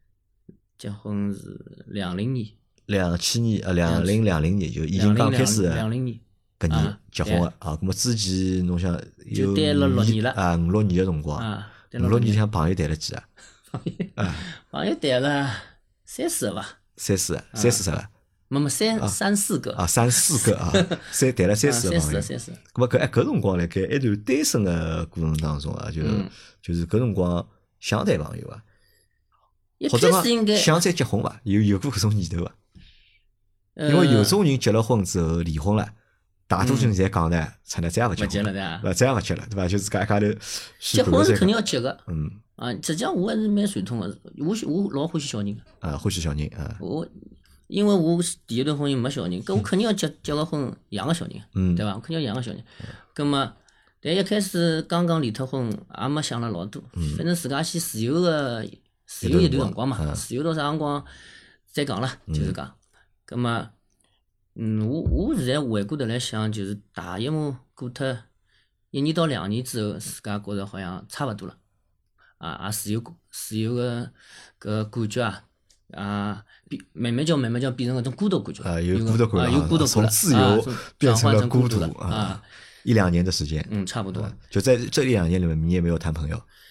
20年 ，2000年2020年就已经刚开始 2020年搿年结婚个啊。搿么之前侬想有谈了6年了 5、6年个辰光，5、6年像朋友谈了几啊？ 朋友谈了30个伐 ？30个。 没3、4个 3、4个啊，谈了30个朋友。 30。 咁么搿辰光辣盖一段单身个过程当中啊，就是搿辰光想谈朋友啊，或者讲想再结婚伐？有过搿种念头伐？因为有种人结了婚之后离婚了，大多数人侪讲呢，操呢再也勿结了，再也勿结了，对伐？就自家一家头。 结婚是肯定要结个，实际上我还是蛮传统个，我老欢喜小人个。 欢喜小人因为我第一段婚姻没小人，搿我肯定要结个婚养个小人，对伐？我肯定要养个小人。葛末，但一开始刚刚离脱婚，也没想了老多，反正自家先自由一段辰光嘛，自由到啥辰光再讲了，就是讲。葛末，我现在回过头来想，就是大一嘛过脱1年到2年之后，自家觉着好像差勿多了，也自由个搿感觉慢慢叫变成搿种孤独感觉有孤独感有孤独感从自由变成了孤独啊 ，1、2年的时间， 差不多。 就在这1、2年里面，你也没有谈朋友。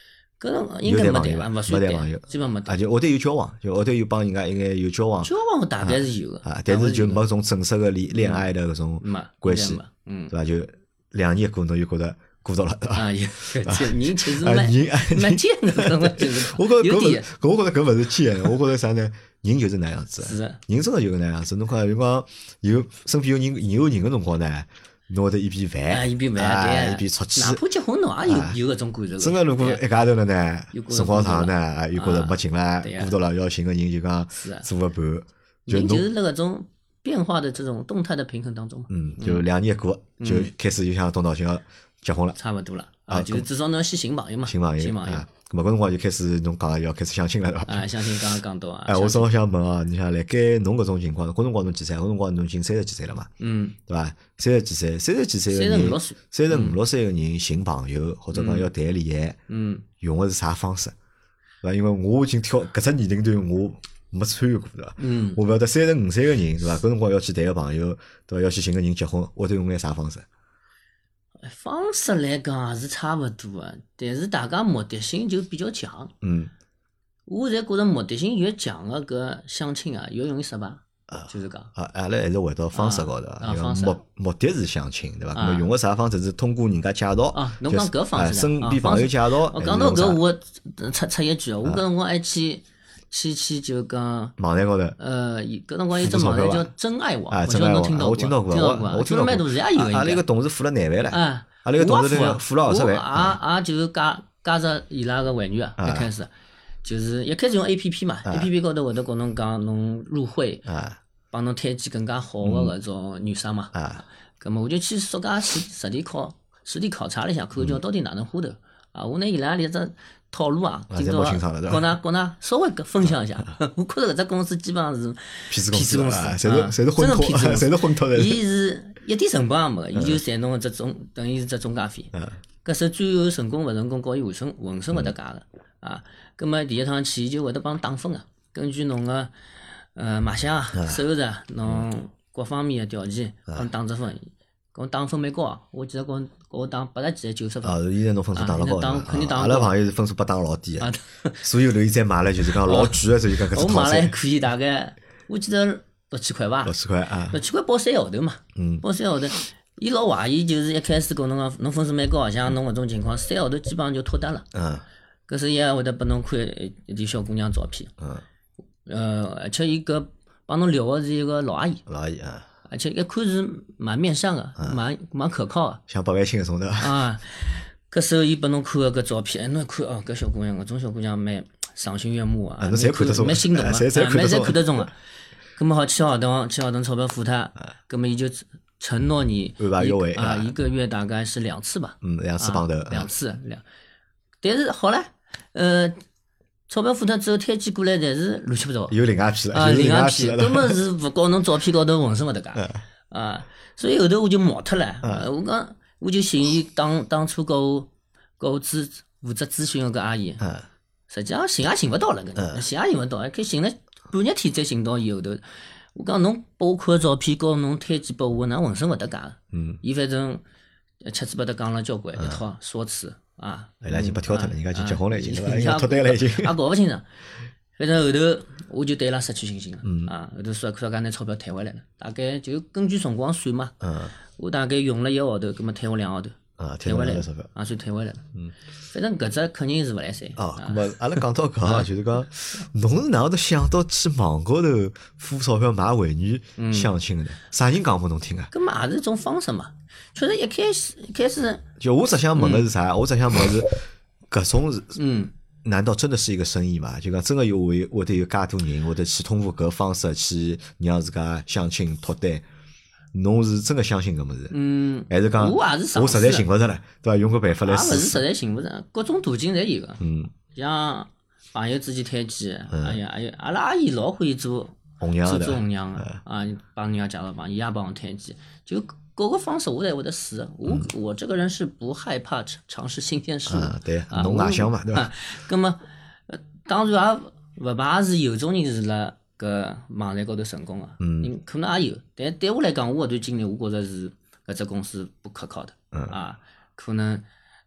搿种应该没谈，勿算谈朋友， 基本没谈。 就会得有交往，就会得有帮人家应该有交往。 交往大概是有个， 但是就没种正式个恋爱的搿种关系， 对伐？就2年一过，侬就觉得过到了，对伐？ 有人其实蛮贱的，搿种就是我觉着有点， 我觉着搿勿是贱，我觉着啥呢？人就是那样子， 是人真个就是那样子。侬看，就讲有身边有人个辰光呢，侬会得一边烦， 一边烦， 一边出气。 哪怕结婚侬也有搿种感受。 真个，如果一家头了呢，辰光长呢，又觉着没劲了，过到了要寻个人就讲做个伴。 人就是辣搿种变化的这种动态的平衡当中嘛。 就2年一过，就开始就想动脑筋要结婚了。 差勿多了就是至少侬要先寻朋友嘛。 寻朋友。搿辰光就开始侬讲要开始相亲了，对伐？ 相亲刚刚讲到我正好想问啊，你想辣盖侬搿种情况，搿辰光侬几岁？搿辰光侬已经30几岁了嘛？对伐？30几岁个人，35、6岁个人寻朋友或者讲要谈恋爱，用个是啥方式？对伐？因为我已经跳搿只年龄段，我没参与过，对伐？我勿晓得35岁个人，对伐？搿辰光要去谈个朋友，对伐？要去寻个人结婚，会得用眼啥方式？ 方式来讲也是差勿多个，但是大家目的性就比较强。我现在觉着目的性越强个搿相亲越容易失败。就是讲阿拉还是回到方式高头， 方式目的是相亲，对伐？咾用个啥方式是通过人家介绍， 侬讲搿方式， 身边朋友介绍。 讲到搿我插一句我搿辰光还去就讲网站高头， 搿辰光有只网站叫真爱网， 真爱网， 我听到过，我听到过。 蛮多现在也有。 阿拉一个同事付了难万了，阿拉一个同事付了20万， 也就是加着伊拉个会员一开始就是一开始用 APP 嘛，APP 高头会得跟侬讲侬入会，帮侬推荐更加好个搿种女生嘛。葛末我就去自家去实地考察了一下，看叫到底哪能花头。我拿伊拉里只套路今朝跟㑚稍微分享一下。我觉着搿只公司基本上是骗子公司， 侪是混脱，侪是混脱的。 伊是一点成本也没个，伊就赚侬只等于是只中介费。搿时最后成功勿成功，告伊浑身会得假个。葛末第一趟去，伊就会得帮打分个，根据侬个卖相收入侬各方面个条件帮打只分。跟我打分蛮高我记得跟我打80几还90分。 现在侬分数打了高， 肯定打阿拉朋友是分数被打老低个，所以后头伊再买了就是讲老贵个，就讲搿只套餐。 我买了还可以，大概我记得6000块吧。 6000块 6000块包3个号头嘛。包3个号头，伊老坏，伊就是一开始跟侬讲侬分数蛮高，像侬搿种情况，3个号头基本上就脱单了。搿时伊还会得拨侬看一点小姑娘照片。而且伊搿帮侬聊个是一个老阿姨。而且一看是蛮面善个，蛮可靠个， 像百万青搿种的。 搿时候伊拨侬看个搿照片，侬一看搿小姑娘，搿种小姑娘蛮赏心悦目侬侪看得中， 蛮心动个，侪看得中个。葛末好签合同钞票付他，葛末伊就承诺你安排约会一个月大概是2次吧。 2次碰头。 2次。但是好唻，钞票付脱之后，推荐过来侪是乱七八糟。 有另外一批了， 另外一批，根本是勿告侬照片高头浑身勿搭界。所以后头我就毛脱了。我就寻伊当初负责咨询个搿阿姨。实际上寻也寻勿到了，寻也寻勿到，还可以寻了半日天才寻到伊后头。我讲侬拨我看个照片，告侬推荐拨我，哪浑身勿搭界个。伊反正七嘴八舌讲了交关一套说辞。 伊拉已经被挑脱了，人家已经结婚了，已经对伐？人家脱单了已经。 也搞勿清爽。反正后头我就对伊拉失去信心了。后头看介拿钞票退回来了，大概就根据辰光算嘛。我大概用了1个号头，葛末退回2个号头。退回来了，算退回来了。反正搿只肯定是勿来三。 葛末阿拉讲到搿就是讲，侬是哪会得想到去网高头付钞票买会员相亲个呢？啥人讲拨侬听啊？ 搿嘛也是一种方式嘛。确实一开始。 就我只想问的是啥？我只想问的是，搿种是难道真的是一个生意吗？就讲真的会得有介多人会得去通过搿方式去让自家相亲脱单？侬是真的相信搿物事？还是讲我实在寻勿着了，对伐？用个办法来试试。 也勿是实在寻勿着，各种途径侪有个。像朋友之间推荐，哎呀，阿拉阿姨老欢喜做红娘个帮人家介绍帮，伊也帮我推荐，就各个方式我侪会得试。我这个人是不害怕尝试新鲜事物。 对，侬外向嘛，对伐？ 葛末当然也勿排除有种人是辣搿网站高头成功个，可能也有。但对我来讲，我搿段经历，我觉着是搿只公司不可靠的。可能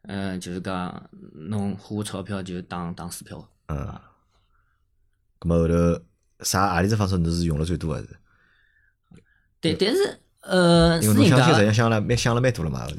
就是讲侬花钞票就打水漂。 咁么后头何里只方式侬是用了最多还是？ 但是因为侬私人家相亲实际上想了蛮多了嘛后头。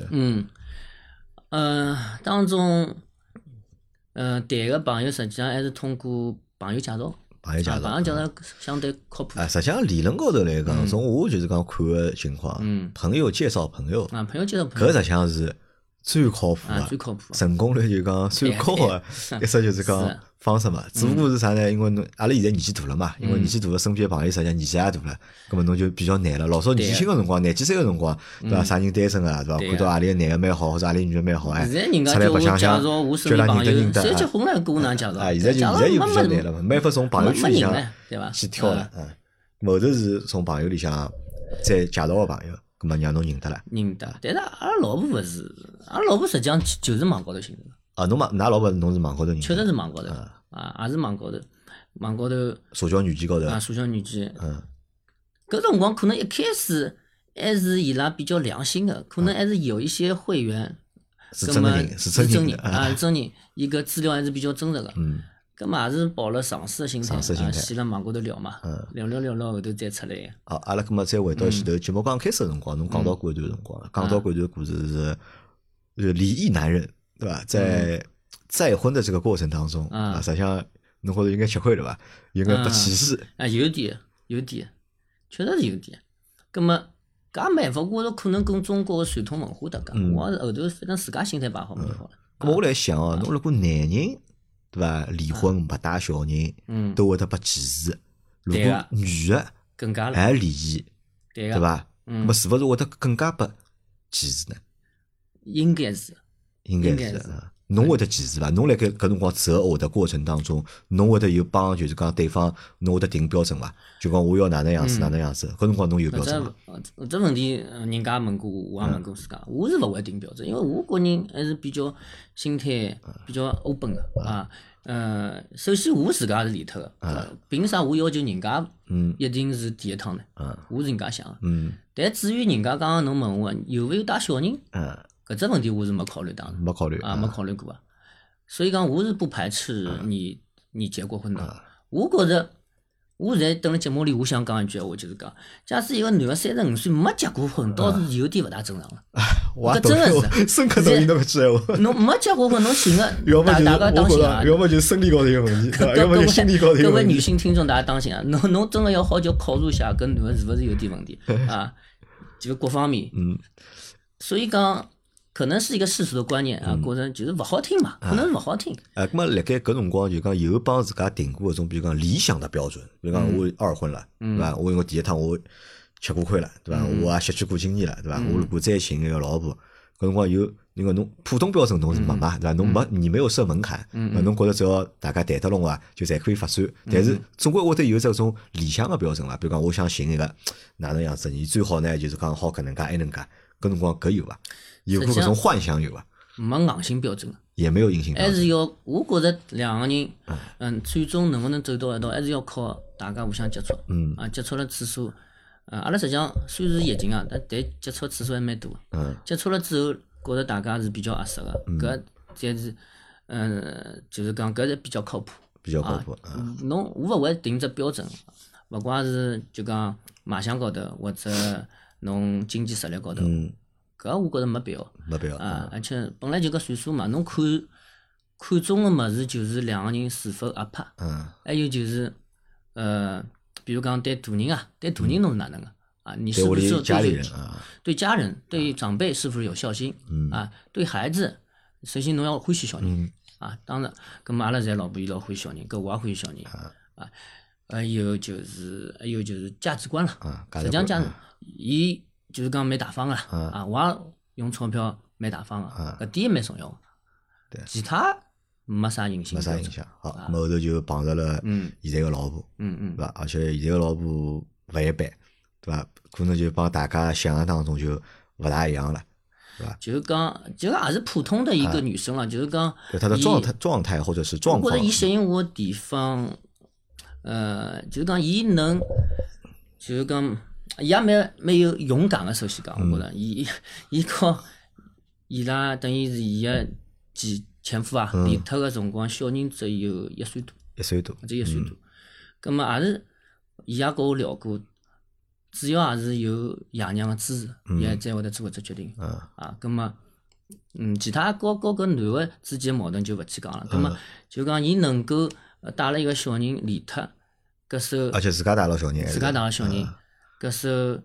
当中谈个朋友实际上还是通过朋友介绍。 朋友介绍， 朋友介绍相对靠谱。 实际上理论高头来讲，从我就是讲看个情况，朋友介绍朋友， 朋友介绍朋友， 搿实际上是最靠谱的， 最靠谱， 成功率就讲最高的一只就是讲方式嘛。只不过是啥呢？因为侬阿拉现在年纪大了嘛，因为年纪大了，身边的朋友实际上年纪也大了，葛末侬就比较难了。老早年轻个辰光，廿几岁个辰光，对伐？啥人单身啊，对伐？看到何里个男个蛮好，或者何里女个蛮好，哎， 现在人家出来白相相， 就让认得认得。 谁结婚了，姑娘介绍。 现在就比较难了嘛，没法从朋友圈里向去挑了。后头是从朋友里向再介绍个朋友。咁么让侬认得了， 认得，但是阿拉老婆勿是，阿拉老婆实际上就是网高头寻的。 侬㑚老婆侬是网高头认得？ 确实是网高头，也是网高头，网高头。 社交软件高头。 社交软件。搿辰光可能一开始还是伊拉比较良心的，可能还是有一些会员， 是真人，是真人是真人，伊个资料还是比较真实的。搿嘛也是抱了尝试的心态，先辣网高头聊嘛，聊后头再出来。 阿拉搿么再回到前头节目刚开始个辰光，侬讲到过一段辰光，讲到过一段故事是离异男人，对伐？在再婚的这个过程当中，实际上侬觉着应该吃亏了伐？应该被歧视。 有点，确实是有点。搿么搿没办法，我觉着可能跟中国个传统文化搭界。我后头反正自家心态摆好蛮好了。 搿么我来想哦，侬如果男人对伐？离婚没带小人，都会得被歧视。如果女的更加还离异，对伐？那么是勿是会得更加被歧视呢？ 应该是。 侬会得歧视伐？侬辣盖搿辰光择偶的过程当中，侬会得有帮就是讲对方，侬会得定标准伐？就讲我要哪能样子，搿辰光侬有标准伐？ 搿问题人家问过，我也问过自家，我是勿会定标准，因为我个人还是比较心态比较 open 的首先我自家是离脱个，凭啥我要求人家一定是第一趟呢？我是人家想的。但至于人家刚刚侬问我有勿有带小人，搿只问题我是没考虑到的，没考虑过啊。所以讲我是不排斥你结过婚的。我觉着我现在等辣节目里，我想讲一句闲话，就是讲，假使一个男个35岁没结过婚，倒是有点勿大正常了。搿真的是深刻同意侬搿句闲话。 侬没结过婚，侬寻个大家当心啊！ 要么就生理高头有问题，要么就心理高头有问题。 各位女性听众，大家当心啊！侬真的要好叫考虑一下，搿男个是勿是有点问题啊？就各方面。所以讲。可能是一个世俗的观念觉着就是勿好听嘛，可能是勿好听。 咾么辣盖搿辰光就讲有帮自家定过搿种，比如讲理想的标准，比如讲我二婚了，对伐？我因为第一趟我吃过亏了，对伐？我也吸取过经验了，对伐？我如果再寻一个老婆，搿辰光有那个侬普通标准侬是没嘛，对伐？侬没你没有设门槛，侬觉着只要大家谈得拢啊，就侪可以发展。但是总归会得有这种理想的标准伐？比如讲我想寻一个哪能样子，你最好呢就是讲好搿能介埃能介，搿辰光搿有伐？有过搿种幻想有伐？ 没硬性标准， 也没有硬性标准， 还是要我觉着两个人，最终能不能走到一道，还是要靠大家互相接触，接触了次数，阿拉实际上虽然是疫情但接触次数还蛮多，接触了之后，觉着大家是比较合适的，搿才是，就是讲搿是比较靠谱，侬我勿会定只标准，勿管是就讲卖相高头，或者侬经济实力高头。搿我觉着没必要，而且本来就搿岁数嘛，侬看中个物事就是两个人是否合拍，还有就是，比如讲对大人侬是哪能个你是不是对家人对长辈是不是有孝心对孩子，首先侬要欢喜小人当然，搿么阿拉侪老婆伊老欢喜小人，搿我也欢喜小人还有就是价值观了，实际上价值伊。就是讲蛮大方个我也用钞票蛮大方个，搿点蛮重要个。其他没啥影响。 好，后头就碰着了现在个老婆，对伐？而且现在个老婆勿一般，对伐？可能就帮大家想象当中就勿大一样了，对伐？ 就是讲也是普通的一个女生了，就是讲。 她的状态或者是状况。 我觉着伊吸引我的地方，就是讲伊能，就是讲。伊也蛮有勇敢个，首先讲，我觉着伊靠伊拉等于是伊个前夫啊离脱个辰光，小人只有1岁多， 1岁多， 只有1岁多。葛末也是，伊也跟我聊过，主要也是有爷娘个支持，伊才会得做搿只决定。啊，葛末，其他和搿男个之间矛盾就勿去讲了。葛末就讲伊能够带了一个小人离脱，搿时候而且自家带了小人， 自家带了小人，搿时候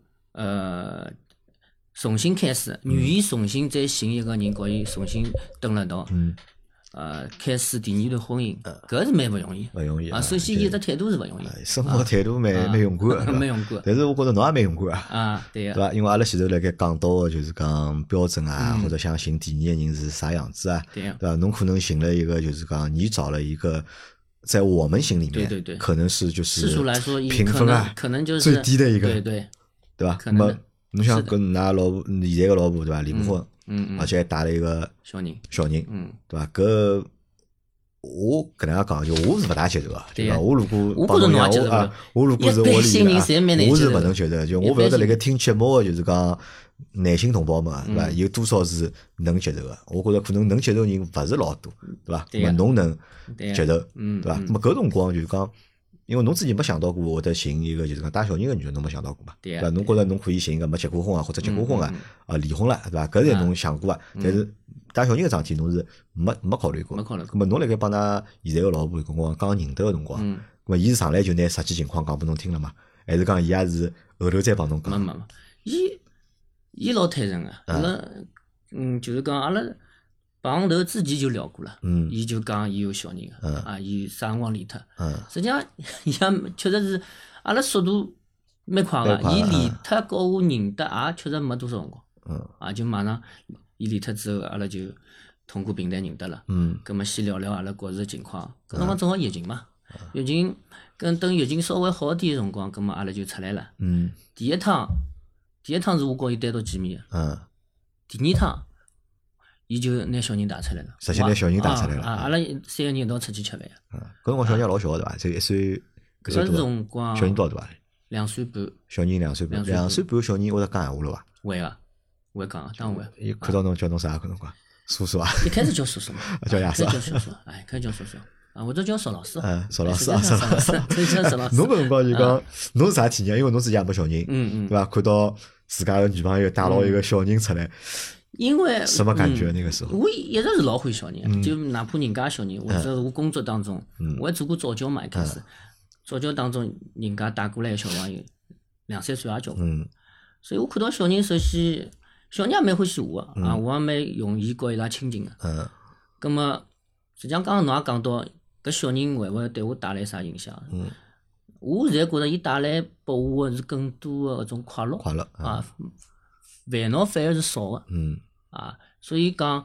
重新开始，愿意重新再寻一个人和伊重新蹲辣一道，开始第2段婚姻，搿是蛮勿容易。 勿容易啊！首先伊只态度是勿容易， 生活态度蛮勇敢个， 蛮勇敢。 但是我觉着侬也蛮勇敢啊，对个， 对伐？因为阿拉前头辣盖讲到个就是讲标准啊，或者想寻第2个人是啥样子啊， 对伐？侬可能寻了一个就是讲你找了一个。在我们心里面， 对， 可能是就是世俗来说， 评分啊， 可能就是最低的一个， 对吧？那么侬想跟㑚老婆现在个老婆对伐？离过婚，而且还带了一个小人，对伐？搿我搿能介讲，就我是勿大接受个，对伐？我如果帮侬讲，我如果是我里面，我是勿能接受，就我勿晓得辣盖听节目个就是讲男性同胞们对伐？有多少是能接受个？我觉着可能能接受人勿是老多，对伐？那么侬能接受，对伐？那么搿辰光就是讲，因为侬自己没想到过会得寻一个就是讲带小人个女人，侬没想到过嘛？对伐？侬觉着侬可以寻一个没结过婚啊，或者结过婚啊，离婚了，对伐？搿侪侬想过啊？但是带小人个桩事体侬是没考虑过。没考虑过。咁么侬辣盖帮㑚现在个老婆搿辰光刚认得个辰光，咁么伊是上来就拿实际情况讲拨侬听了嘛？还是讲伊也是后头再帮侬讲？ 没，伊老坦诚个，阿拉就是讲阿拉碰头之前就聊过了，伊就讲伊有小人个，伊啥辰光离脱，实际上伊也确实是阿拉速度蛮快个，伊离脱和我认得也确实没多少辰光，就马上伊离脱之后，阿拉就通过平台认得了，葛末先聊聊阿拉各自个情况，搿辰光正好疫情嘛，疫情等疫情稍微好点个辰光，葛末阿拉就出来了，第一趟是我和伊单独见面个，第2趟。伊就拿小人带出来了， 直接拿小人带出来了。 阿拉3个人一道出去吃饭。 搿辰光小人老小对伐？才1岁， 搿辰光小人多少大？ 2岁半。 小人2岁半，2岁半小人会得讲闲话了伐？ 会讲个，当然会。 伊看到侬叫侬啥搿辰光？叔叔啊？ 一开始叫叔叔嘛， 叫爷叔。 叫叔叔，开始叫叔叔。或者叫邵老师。 邵老师， 叫邵老师。 侬搿辰光就讲，侬是啥体验？因为侬自己也没小人，对伐？看到自家个女朋友带牢一个小人出来。 因为什么感觉那个时候？ 我一直是老欢喜小人，就哪怕人家小人，或者是我工作当中，我还做过早教嘛，一开始早教当中人家带过来个小朋友2、3岁也交关，所以我看到小人，首先小人也蛮欢喜我个，我也蛮容易和伊拉亲近个。葛末实际上刚刚侬也讲到搿小人会勿会对我带来啥影响？我现在觉着伊带来拨我个是更多个搿种快乐啊。烦恼反而是少个，所以讲，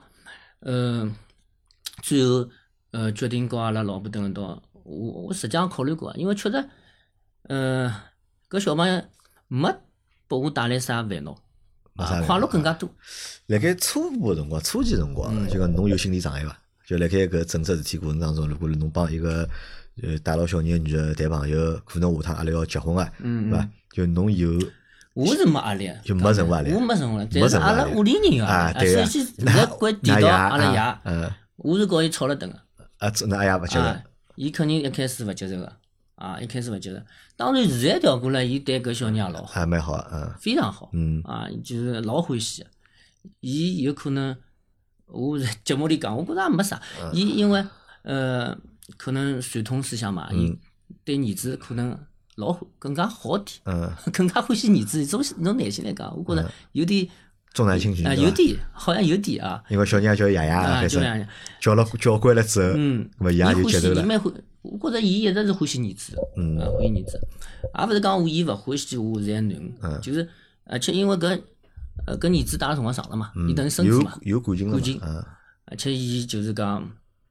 最后决定跟阿拉老婆蹲一道，我实际上考虑过，因为确实，搿小朋友没拨我带来啥烦恼，快乐更加多。 辣盖初期辰光，就讲侬有心理障碍伐？就辣盖搿整只事体过程当中，如果侬帮一个带牢小人个女个谈朋友，可能下趟阿拉要结婚个，对伐？就侬有。 我是没压力， 就没任何压力。 我没任何压力，但是阿拉屋里人有压力。首先，现在关提到阿拉爷，我是和伊吵了顿个。 那阿爷勿接受。 伊肯定一开始勿接受个，一开始勿接受。当然，现在调过来，伊对搿小人也老好， 蛮好， 非常好，就是老欢喜。伊有可能，我在节目里讲，我觉着也没啥。伊因为可能传统思想嘛，伊对儿子可能。更加好点，更加欢喜儿子。从男性来讲，我觉着有点重男轻女有点，好像有点啊。 因为小人也叫爷爷，反正叫惯了之后，咾伊也就接受了。 我觉着伊一直是欢喜儿子，欢喜儿子，也勿是讲伊勿欢喜我这样囡，就是而且因为搿儿子带了辰光长了嘛，伊等于孙子嘛， 有感情而且伊就是讲，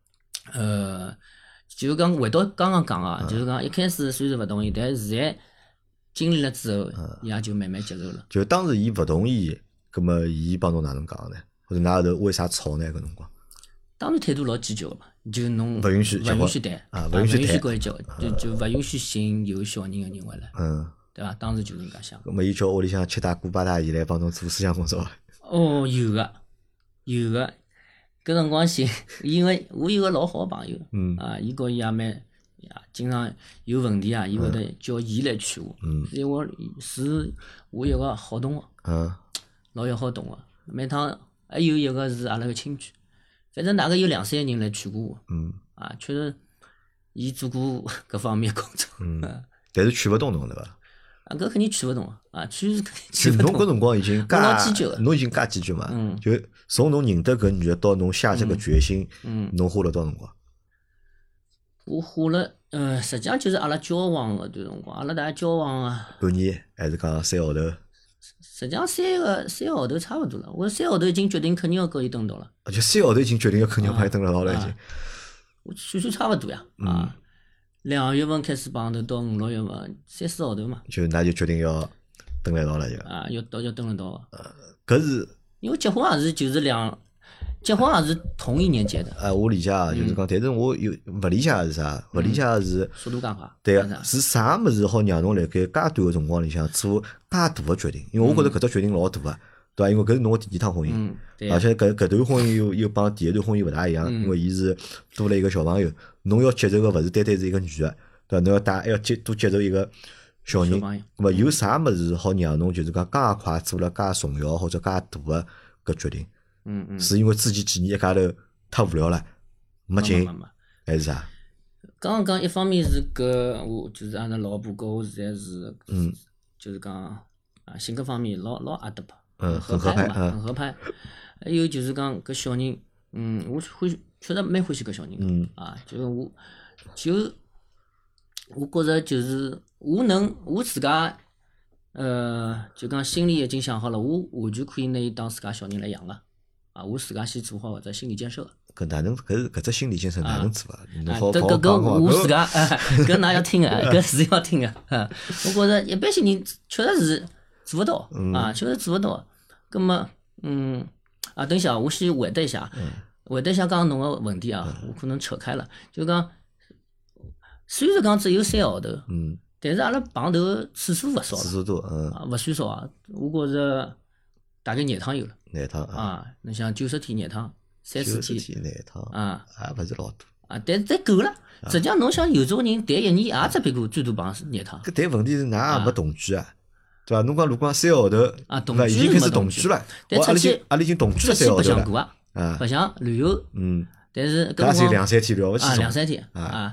就是讲回到刚刚讲啊，就是讲一开始虽然勿同意，但是现在经历了之后，伊也就慢慢接受了。 就当时伊勿同意，葛末伊帮侬哪能讲呢？或者㑚后头为啥吵呢？搿辰光？ 当然态度老坚决个嘛，就侬勿允许谈， 勿允许谈， 跟伊结婚，就勿允许寻有小人个人回来，对伐？当时就是搿能介想。 葛末伊叫屋里向七大姑八大姨来帮侬做思想工作。 哦，有个， 搿辰光寻，因为我有个老好个朋友， 嗯伊告伊也蛮经常有问题伊会得叫伊来劝我，所以我一个好同学，老有好同学。每趟还有一个是阿拉个亲戚，反正大概有2、3个人来劝过我，确实伊做过搿方面工作， 但是劝勿动侬对伐？ 搿肯定劝勿动劝是肯定就劝勿动。 侬搿辰光已经我老坚决个侬已经介坚决嘛？就从侬认得搿女的到侬下这个决心，侬花了多少辰光？ 我花了，实际上就是阿拉交往个段辰光，阿拉大家交往半年还是讲3号头？ 实际上3个号头差勿多了。我3号头已经决定肯定要跟伊蹲到了。 就3号头已经决定要肯定要帮伊蹲辣一道了，已经。 我算差勿多呀。2月份开始碰头，到5、6月份3、4号头嘛。 就㑚就决定要蹲辣一道了就。 要蹲辣道。 搿是因为结婚也是同一年结的。 我理解就是讲，但是我有勿理解是啥？勿理解是速度介快。 对个，是啥物事好让侬辣盖介短个辰光里向做介大个决定？因为我觉着搿只决定老大个，对伐？因为搿是侬个第2趟婚姻，而且搿段婚姻又帮第1段婚姻勿大一样，因为伊是多了一个小朋友，侬要接受个勿是单单是一个女个，对伐？侬还要多接受一个小人，咾么有啥物事好让侬就是讲介快做了介重要或者介大个搿决定？是因为之前几年一家头太无聊了，没劲，还是啥？ 刚刚讲一方面是搿我就是阿拉老婆跟我实在是，就是讲性格方面老合得拍， 很合拍， 很合拍。还有就是讲搿小人，我确实蛮欢喜搿小人，就是我觉着就是我自家，就讲心里已经想好了，我完全可以拿伊当自家小人来养个。我自家先做好搿只心理建设。 搿哪能搿只心理建设哪能做啊？侬好搿我自家搿㑚要听个，搿是要听个。我觉着一般性人确实是做勿到，确实做勿到。葛末等一下，我先回答一下刚刚侬个问题我可能扯开了。就讲虽然讲只有3号头，但是阿拉碰头次数勿少， 次数多， 勿算少我觉着大概廿趟有了。 廿趟侬想90天廿趟，30天廿趟也勿是老多但够了。实际上侬想有种人谈1年也只别过最多碰廿趟。 搿但问题是㑚也没同居对伐？侬讲如果讲3号头同居已经开始同居了，阿拉已经同居了3号头了， 白相旅游，但是搿辰光2、3天聊勿起 2、3天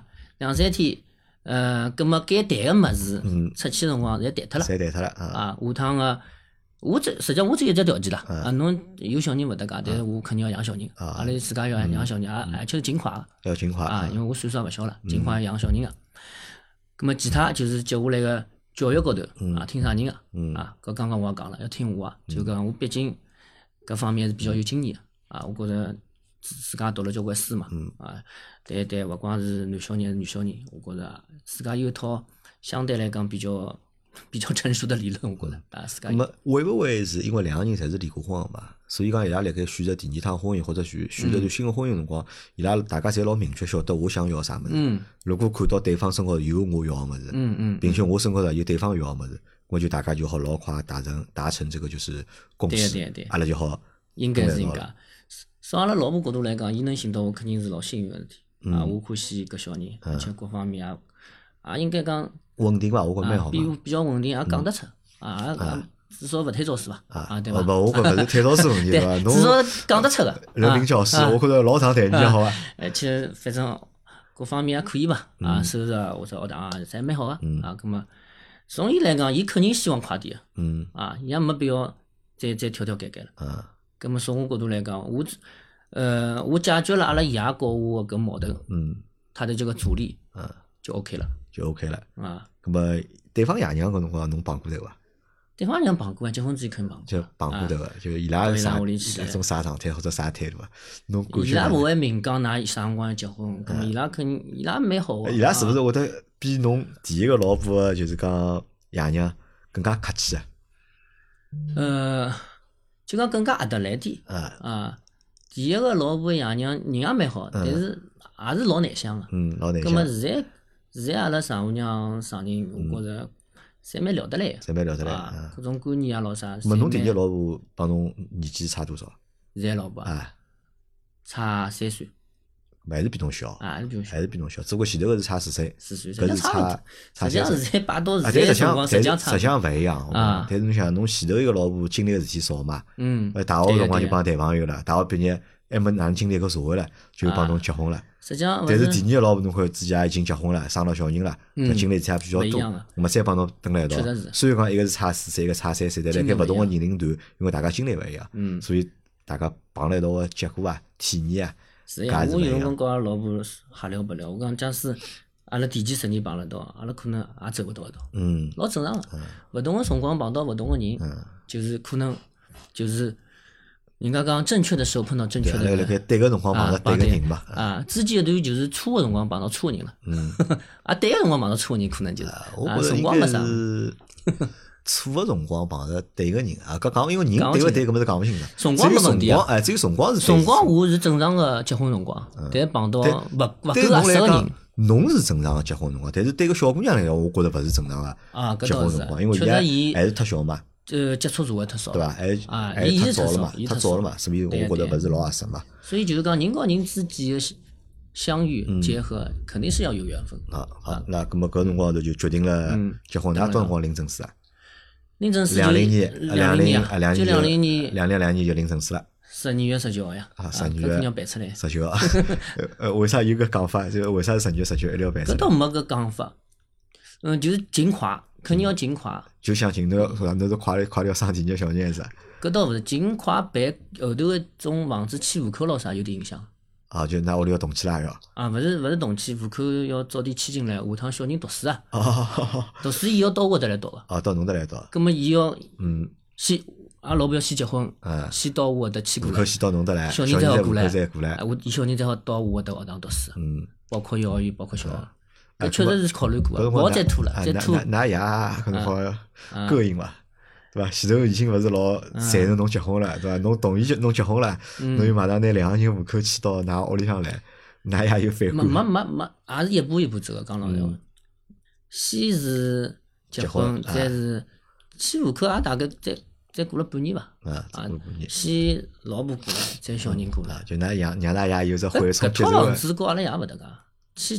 2、3天，葛末该谈个物事，出去辰光侪谈脱了，下趟个。实际上我只有一只条件啦，侬有小人勿搭界，但是我肯定要养小人，阿拉自家要养小人，而且是尽快个， 要尽快因为我岁数也勿小了，尽快养小人个。咁么其他就是接下来个教育高头听啥人个，搿刚刚我也讲了，要听我就讲我毕竟搿方面是比较有经验个，我觉着自家读了交关书嘛，对，勿光是男小人还是女小人，我觉着自家有一套相对来讲比较成熟的理论，我觉着自家。 那么会勿会是因为2个人侪是离过婚个嘛？所以讲伊拉辣盖选择第2趟婚姻或者选择段新个婚姻辰光，伊拉大家侪老明确晓得我想要啥物事。如果看到对方身高头有我要个物事，并且我身高头有对方要个物事，我就大家就好老快达成这个就是共识。 对， 阿拉就好。 应该是应该。从阿拉老婆角度来讲，伊能寻到我肯定是老幸运个事体。我欢喜搿小人，而且各方面也应该讲。 稳定伐？我觉蛮好。 比较稳定，也讲得出，至少勿推早死伐？对伐？ 我觉勿是推早死问题对伐？ 至少讲得出个。 人民教师，我觉着老上台面好啊。 而且反正各方面还可以吧，收入或者学堂侪蛮好个，葛末从伊来讲，伊肯定希望快点个，伊也没必要再挑改了。葛末从我角度来讲，我解决了阿拉爷和我搿矛盾，他的这个阻力，就 OK 了。 咁么对方爷娘搿辰光侬碰过头伐？ 对方爷娘碰过结婚之前肯定碰过。 就碰过头个，就伊拉是啥种啥状态或者啥态度啊？侬感觉？ 伊拉勿会明讲㑚啥辰光结婚，咁么伊拉蛮好个。 伊拉是勿是会得比侬第一个老婆就是讲爷娘更加客气就讲更加合得来点。第一个老婆爷娘人也蛮好，但是也是老难相个。 老难相。 咁么现在阿拉丈母娘上人，我觉着侪蛮聊得来个，各种观念啊老啥。 侬第一老婆帮侬年纪差多少？ 现在老婆差3岁， 还是比侬小， 还是比我小还是比侬小，只不过前头个是差4岁， 4岁， 搿是差实际上 3岁。 是在摆到但现在实际上， 辰光，实际上差实际上勿一样，好啊伐？但是侬想，侬前头一个老婆经历个事体少嘛？ 嗯， 大学辰光对个就帮谈朋友了，大学毕业还没哪能经历过社会了，就帮侬结婚了。 实际上但是勿是第二个老婆侬看自己也已经结婚了，生了小人了，搿经历也比较多勿一样的， 那么再帮侬蹲辣一道确实是， 虽然讲一个是差4岁，一个差3岁，但辣盖勿同个年龄段，因为大家经历勿一样，所以大家碰辣一道个结果啊、体验啊， 是呀，我有辰搿也是勿一样。 光跟阿拉老婆瞎聊白聊，我讲假使阿拉第几10年碰辣一道，阿拉可能也走勿到一道，老正常个。勿同个辰光碰到勿同个人，就是可能就是人家讲正确的时候碰到正确的辣盖人。 对个辰光碰到对个人嘛， 之前一段就是错个辰光碰到错个人了，对个辰光碰到错个人可能就是我觉着辰应该光没啥。 是错个辰光碰着对个人啊，搿讲因为人对勿对搿物事讲勿清个， 辰光没问题啊只有辰光是对辰光我是正常个结婚辰光，但碰到勿够对侬来讲合适个人， 侬是正常个结婚辰光，但是对个小姑娘来讲，我觉着勿是正常个搿倒是结婚辰光，因为确实伊还是太小嘛， 接触社会太少， 对伐？还伊是太早了嘛， 伊太早了嘛，所以我觉着勿是老合适嘛。 所以就是讲人和人之间的相遇结合，肯定是要有缘分。 好，那搿么搿辰光头就决定了结婚，㑚多辰光领证书啊？ 领证书就 20年， 就20年 2年就领证书了。 12月19号呀， 12 搿肯定要办出来。 19号，为啥有个讲法？就为啥是12月19号一定要办出来？ 搿倒没搿讲法，就是尽快，肯定要尽快。 就想尽头侬是快点要生第二小人还是？ 搿倒勿是尽快办，后头个种房子迁户口咯啥有点影响。 就㑚屋里要动迁了要。 勿是动迁，户口要早点迁进来，下趟小人读书啊， 哦， 读书伊要到我搭来读个。 到侬搭来读。 葛末伊要先，阿拉老婆要先结婚， 嗯先到我搿搭迁过来， 户口先到侬搭来， 小小人人再好过来， 再过来。 伊小人才好到我搿搭学堂读书，包括幼儿园，包括小学，搿确实是考虑过个，勿好再拖了，再拖。 㑚爷搿辰光膈应伐？对伐？前头已经勿是老赞成侬结婚了，对伐？侬同意侬结婚了，侬就马上拿2个人户口迁到㑚屋里向来，㑚爷有反感。 没，也是一步一步走个。讲老实话，先是结婚，再是迁户口，也大概再过了半年伐。先老婆过来，再小人过来。 就㑚让㑚爷有只缓冲搿套节奏个。 房子跟阿拉爷勿搭界，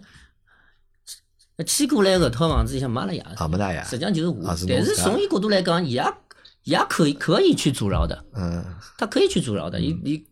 迁过来搿套房子里向没阿拉爷， 没㑚爷。 实际上就是我。 是侬但是从伊角度来讲，伊也可以去阻挠的。他可以去阻挠的。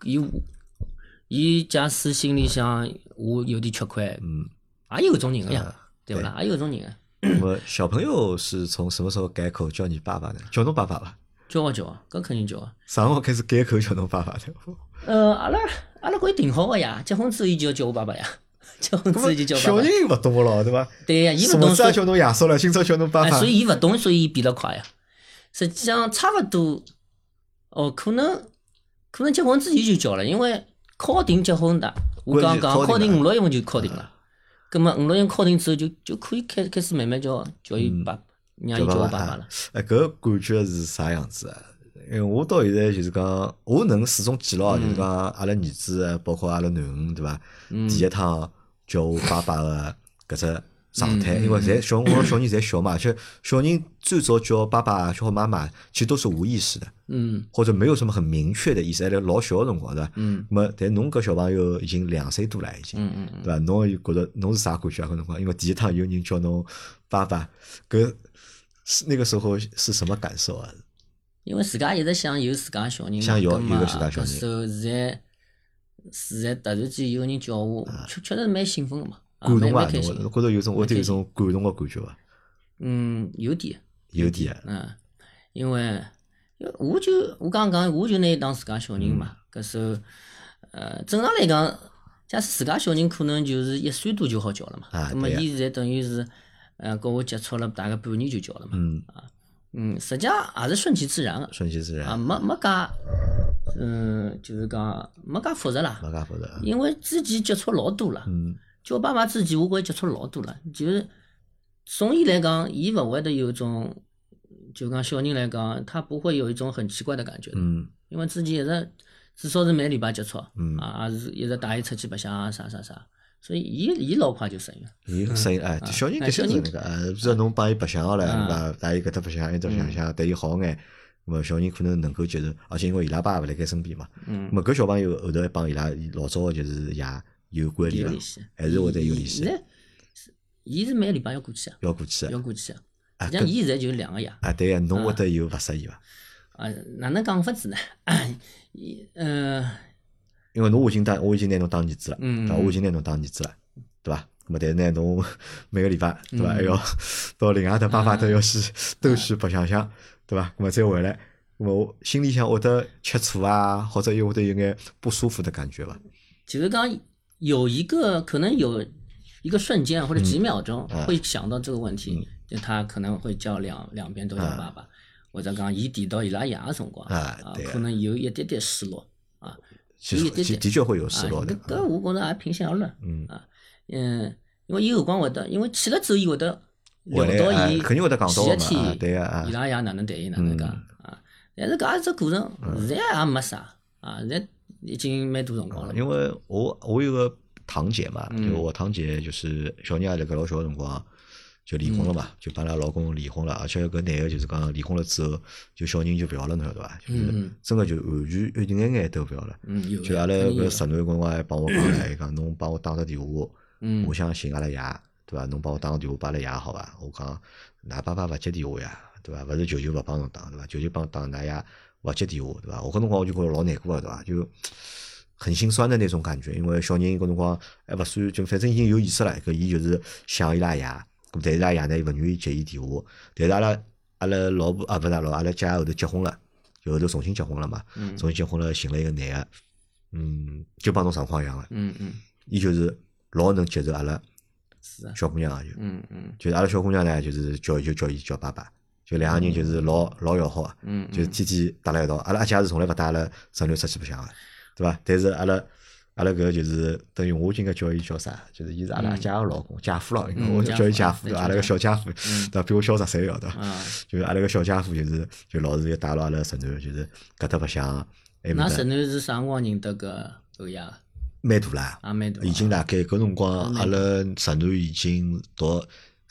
伊假使心里向我有点缺块，也有搿种人个呀，对勿啦？也有搿种人个。 那么小朋友是从什么时候改口叫你爸爸呢？叫侬爸爸伐？ 叫啊，搿肯定叫啊。 啥辰光开始改口叫侬爸爸的？ 阿拉可以定好个呀，结婚之后伊就要叫我爸爸呀，结婚之后就叫爸爸。 小人勿懂个咯，对伐？ 对呀，伊勿懂。 啥叫侬爷叔了，今朝叫侬爸爸。 所以伊勿懂，所以伊变得快呀。实际上差勿多，可能结婚之前就叫了，因为敲定结婚的，我刚刚敲定5、6月份就敲定了。葛末5、6月敲定之后就可以开始慢慢叫伊爸，让伊叫我爸爸了。 搿感觉是啥样子啊？因为我到现在就是讲，我能始终记牢，就是讲阿拉儿子，包括阿拉囡恩，对伐？第一趟叫我爸爸个搿只状态，因为侪小人侪小嘛，而且小人最早叫爸爸叫妈妈，其实都是无意识的，或者没有什么很明确的意思，还老小个辰光，对伐？么但侬搿小朋友已经2岁多了，已经，对伐？侬又觉得侬是啥感觉啊？搿辰光，因为第一趟有人叫侬爸爸，搿那个时候是什么感受啊？ 因为自家一直想有自家小人嘛， 想有个自家小人。 搿时候现在突然间有个人叫我，确实是蛮兴奋个嘛。 感动伐？ 开心。 侬觉得有种会得有种感动个感觉伐？ 有点。因为我刚刚我就拿伊当自家小人嘛。搿时候正常来讲，假使自家小人可能就是1岁多就好叫了嘛。咁么伊现在等于是跟我接触了大概半年就叫了嘛。实际上也是顺其自然个。 顺其自然。 没介，就是讲没介复杂啦。 没介复杂。 因为之前接触老多了。叫爸爸之前我觉接触老多了，就是从伊来讲，伊勿会得有一种，就讲小人来讲，他不会有一种很奇怪的感觉的。因为之前一直至少是每礼拜接触，也是一直带伊出去白相啥，所以伊老快就适应了。 伊适应小人的确是那个，比如侬帮伊白相了，对伐？带伊搿搭白相，一搭想对伊好眼， 那么小人可能能够接受，而且因为伊拉爸勿辣盖身边嘛， 嗯， 那么搿小朋友后头还帮伊拉老早个就是爷有关联伐有联系， 还是会得有联系， 伊是每个礼拜要过去啊， 要过去要过去啊。 啊实际上，伊现在就2个爷。 啊，对个，侬会得有勿适意伐？ 啊，哪能讲法子呢？ 因为我已经拿侬当儿子了， 嗯对伐？我已经拿侬当儿子了，对伐？那么但是呢，侬每个礼拜对伐，还要到另外搭爸爸都要去兜去白相相，对伐？那么再回来，那么我心里向会得吃醋啊，或者又会得有眼不舒服的感觉伐？ 就是讲可能有一个瞬间或者几秒钟会想到这个问题，就他可能会叫两边都叫爸爸，或者讲伊提到伊拉爷个辰光可能有一点点失落啊， 其实的确会有失落的。 搿我觉着也平心而论因为伊有辰光会得，因为去了之后伊会得聊到伊肯定会得讲到前一嘛， 天对个伊拉爷哪能对伊哪能讲但是搿只过程现在也没啥现在已经蛮多辰光了。 因为我有个堂姐嘛，就我堂姐就是小人也辣盖老小个辰光就离婚了嘛，就帮伊拉老公离婚了，而且搿男个就是讲离婚了之后，就小人就勿要了，侬晓得伐？就是真个就完全一眼眼都勿要了。就阿拉搿侄囡辰光还帮我讲唻，伊讲侬帮我打个电话，我想寻阿拉爷，对伐？侬帮我打个电话拨阿拉爷好伐？我讲㑚爸爸勿接电话呀，对伐？勿是求求勿帮侬打，对伐？求求帮打，㑚爷勿接电话，对伐？我搿辰光我就觉着老难过个，对伐？就很心酸的那种感觉，因为小人搿辰光还勿算，就反正已经有意识了，搿伊就是想伊拉爷。但是伊拉爷呢勿愿意接伊电话，但是阿拉老婆勿是阿拉姐后头结婚了，就后头重新结婚了嘛，重新结婚了，寻了一个男个，就帮侬状况一样个，伊就是老能接受阿拉小姑娘个就是阿拉小姑娘呢，就是叫伊叫爸爸，就两个人就是老要好个，就是天天搭辣一道，阿拉阿姐是从来勿带阿拉侄女出去白相个，对伐？但是阿拉搿就是等于我应该叫伊叫啥？就是伊是阿拉姐个老公，姐夫咯，应该我叫伊姐夫，阿拉个小姐夫，对伐？比我小10岁哦，对伐？就是阿拉个小姐夫，就老是要带牢阿拉侄囡，就是搿搭白相。 㑚侄囡是啥辰光认得搿欧爷？ 蛮大啦， 蛮大， 已经大概搿辰光，阿拉侄囡已经读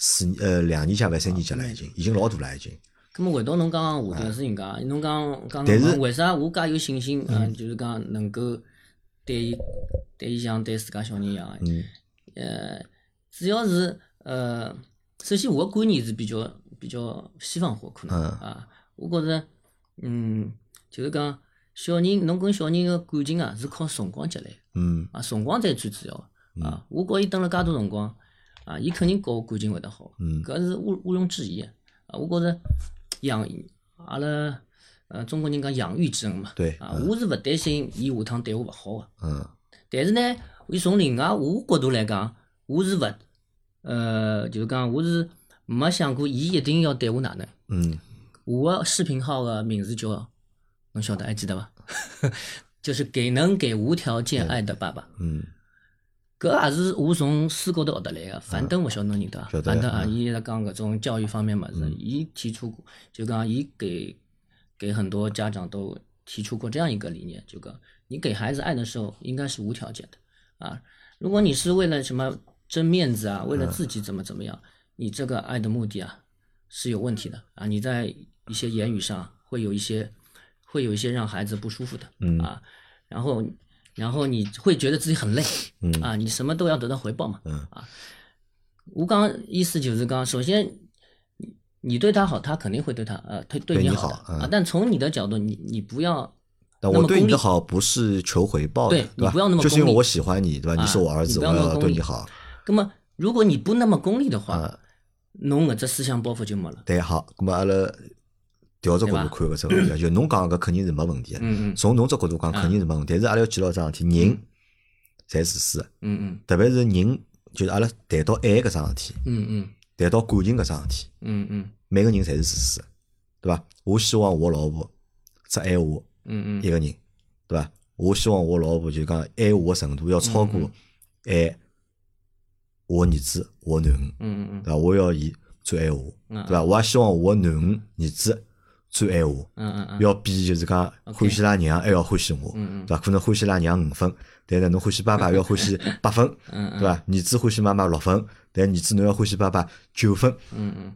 2年级还3年级了，已经老大了，已经。 咁么回到侬刚刚话题是人家，侬讲为啥我介有信心就是讲能够。对伊像对自家小人一样主要是首先我个观念是比较西方化可能我觉着就是讲小人侬跟小人个感情是靠辰光积累辰光才最主要我觉伊等了介多辰光伊肯定跟我感情会得好搿是毋庸置疑我觉着阿拉中国人讲养育之恩嘛， 对我是勿担心伊下趟对我勿好个，但是呢，伊从另外我角度来讲，我是就是讲我是没想过伊一定要对我哪能，我个视频号个名字叫，侬晓得还记得伐？就是能给无条件爱的爸爸，搿也是我从书高头学得来个，樊登勿晓得侬认得伐？樊登伊在讲搿种教育方面物事，伊提出过，就讲伊给很多家长都提出过这样一个理念，就讲你给孩子爱的时候应该是无条件的如果你是为了什么争面子为了自己怎么样，你这个爱的目的是有问题的你在一些言语上会有一些让孩子不舒服的然后你会觉得自己很累你什么都要得到回报嘛我刚意思就是讲，首先。你对他好，他肯定会对你好的但从你的角度，你不要但我对你的好不是求回报的， 对你不要那么功利， 就是因为我喜欢你，对吧？你是我儿子，我要对你好。 那么，如果你不那么功利的话，侬搿只思想包袱就没了。 对，好，那么阿拉调只角度看搿只问题，就侬讲搿肯定是没问题的。从侬只角度讲肯定是没问题，但是阿拉要记牢桩事体，人侪自私的。特别是人，就是阿拉谈到爱搿桩事体。谈到感情搿桩事体，每个人侪是自私的，对伐？我希望我老婆只爱我一个人，对伐？我希望我老婆就讲爱我的程度要超过爱我儿子、我囡恩，对伐？我要伊最爱我，对伐？我也希望我囡恩、儿子最爱我，要比就是讲欢喜拉娘还要欢喜我，对伐？可能欢喜拉娘5分，但是侬欢喜爸爸要欢喜8分，对伐？儿子欢喜妈妈6分。但儿子侬要欢喜爸爸9分，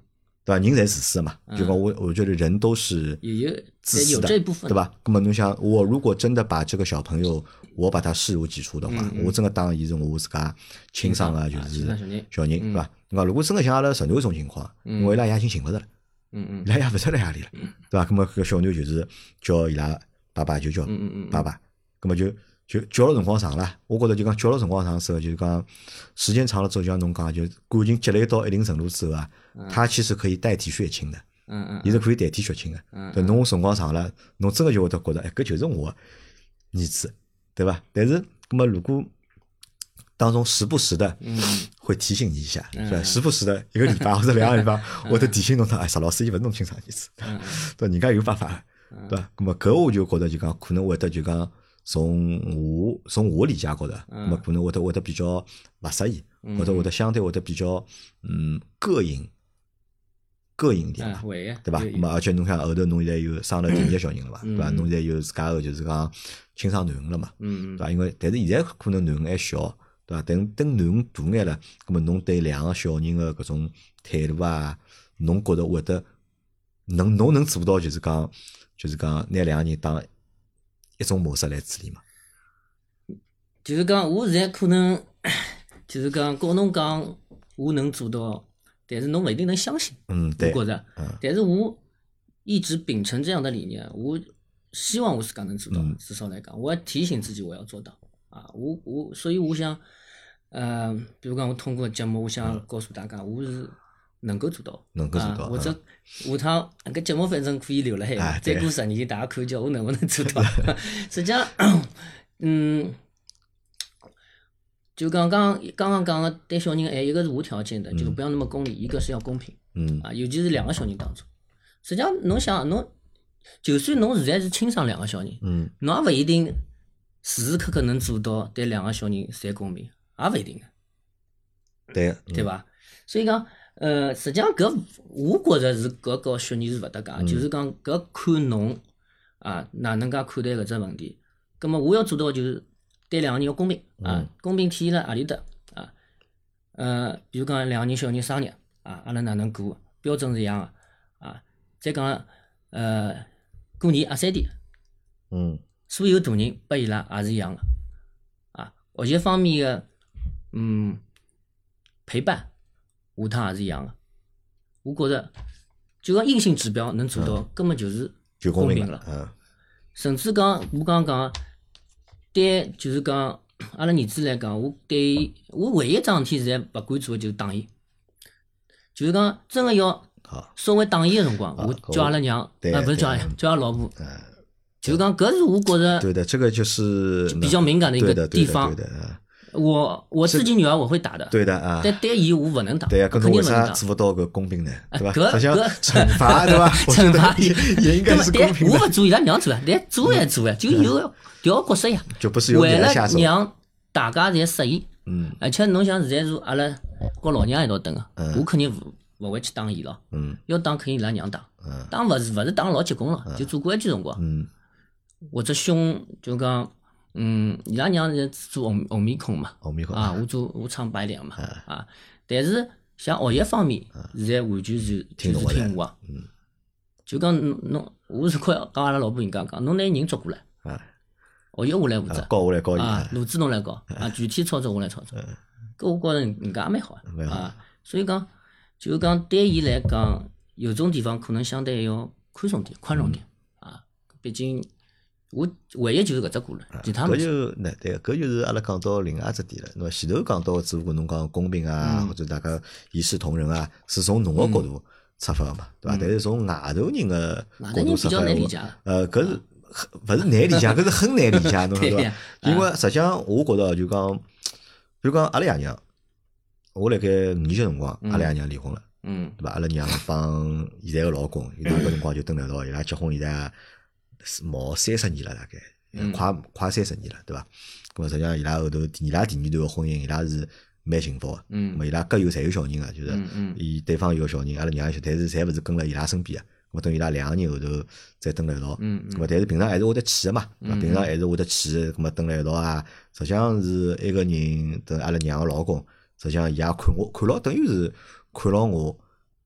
对伐？人侪自私的嘛，就讲我觉得人都是有自私的， 这一部分， 对吧？那么侬想，我如果真的把这个小朋友，我把他视如己出的话，我真的当伊是我自家亲生的，就是小人，对吧？对吧？如果真的像阿拉城头一种情况，因为伊拉也已经寻勿着了，伊拉也勿知辣何里了，对吧？那么搿小囡就是叫伊拉爸爸就叫爸爸，那么就叫了辰光长了，我觉着就讲叫了辰光长之后，就是讲时间长了之后，就像侬讲，就感情积累到一定程度之后啊，它其实可以代替血亲的，伊是可以代替血亲的。对，侬辰光长了，侬真个就会得觉着，哎，搿就是我儿子，对伐？但是，那么如果当中时不时的会提醒你一下，是吧？时不时的一个礼拜或者2个礼拜，会得提醒侬，哎，石老师伊勿是侬亲生儿子，对，人家有办法，对伐？那么搿我就觉着就讲可能会得就讲。从我理解高头，那么可能会得比较勿适意，或者会得相对会得比较膈应一点吧，对吧？那么而且侬看后头侬现在又生了第2个小人了嘛，对吧？侬现在有自家个就是讲亲生囡恩了嘛，对吧？因为但是现在可能囡恩还小，对吧？等囡恩大眼了，那么侬对2个小人个搿种态度啊，侬觉得会得侬能做到就是讲拿2个人当一种模式来处理嘛？ 就是讲，我现在可能就是讲，跟侬讲，我能做到，但是侬勿一定能相信。 对， 我觉着，但是我一直秉承这样的理念，我希望我自家能做到。至少来讲，我要提醒自己我要做到啊！所以我想，比如讲，我通过节目，我想告诉大家，我是能够做到，或者下趟搿节目反正可以留辣海，再过10年大家看叫我能不能做到。实际上，就刚刚讲的对小人爱，一个是无条件的，就是不要那么功利；一个是要公平，尤其是2个小人当中。实际上，侬想侬，就算侬现在是亲生2个小人，侬也勿一定时时刻刻能做到对2个小人侪公平，也勿一定个， 对伐？所以讲。实际上搿我觉着是搿和血缘是勿搭界，就是讲搿看侬啊哪能介看待搿只问题。葛末我要做到就是对2个人要公平公平体现辣何里搭比如讲2个人小人生日阿拉哪能过，标准是一样个再讲过年压3天，所有大人拨伊拉也是一样个学习方面个陪伴。下趟也是一样的，我觉着就讲硬性指标能做到，根本就是公平了。甚至讲我刚刚讲，对，就是讲阿拉儿子来讲，我唯一桩事体现在勿敢做的就是打伊，就是讲真个要稍微打伊个辰光，我叫阿拉娘，不是叫阿拉老婆，就是讲搿是我觉着对的，这个就是比较敏感的一个地方。我自己女儿我会打的， 对的但对伊我勿能打， 对呀， 肯定为啥做勿到搿公平呢？对伐？实际上惩罚对伐？ 惩罚也应该是公平的。 我勿做伊拉娘做但做还做就有调角色呀， 就不是由你来下手。 为了让大家侪适意，而且侬想现在是阿拉和老娘一道蹲个，我肯定勿会去打伊咯，要打肯定伊拉娘打，打勿是打老结棍了，就做规矩辰光，或者凶就讲。伊拉娘是做红面孔嘛，我唱白脸嘛，但是像学习方面，现在完全是就是听话，就讲侬，我是快跟阿拉老婆人家讲，侬拿人捉过来，学习我来负责， 教我来教伊， 路子侬来教，具体操作我来操作，搿我觉着人家也蛮好所以讲，就讲对伊来讲，有种地方可能相对要宽松点、宽容点毕竟。我唯一就是搿只顾虑，其他搿就对，搿就是阿拉讲到另外一只点了。喏，前头讲到只不过侬讲公平或者大家一视同仁是从侬个角度出发个嘛，对伐？但是从外头人个角度出发个，搿是勿是难理解，搿是很难理解，侬晓得伐？因为实际上我觉着就讲，比如讲阿拉爷娘，我辣盖5年级辰光，阿拉爷娘离婚了，对伐？阿拉娘帮现在个老公，伊拉搿辰光就蹲辣一道，伊拉结婚现在。毛30年了，大概快30年了，对伐？咁么实际上伊拉后头第2段个婚姻，伊拉是蛮幸福个。咁么伊拉各侪有小人个，就是伊对方有个小人，阿拉娘有，但是侪勿是跟辣伊拉身边个。咁么等伊拉2个人后头再蹲辣一道。咁么但是平常还是会得去个嘛，平常还是会得去。咁么蹲辣一道实际上是一个人等阿拉娘个老公，实际上伊也看牢，等于是看牢我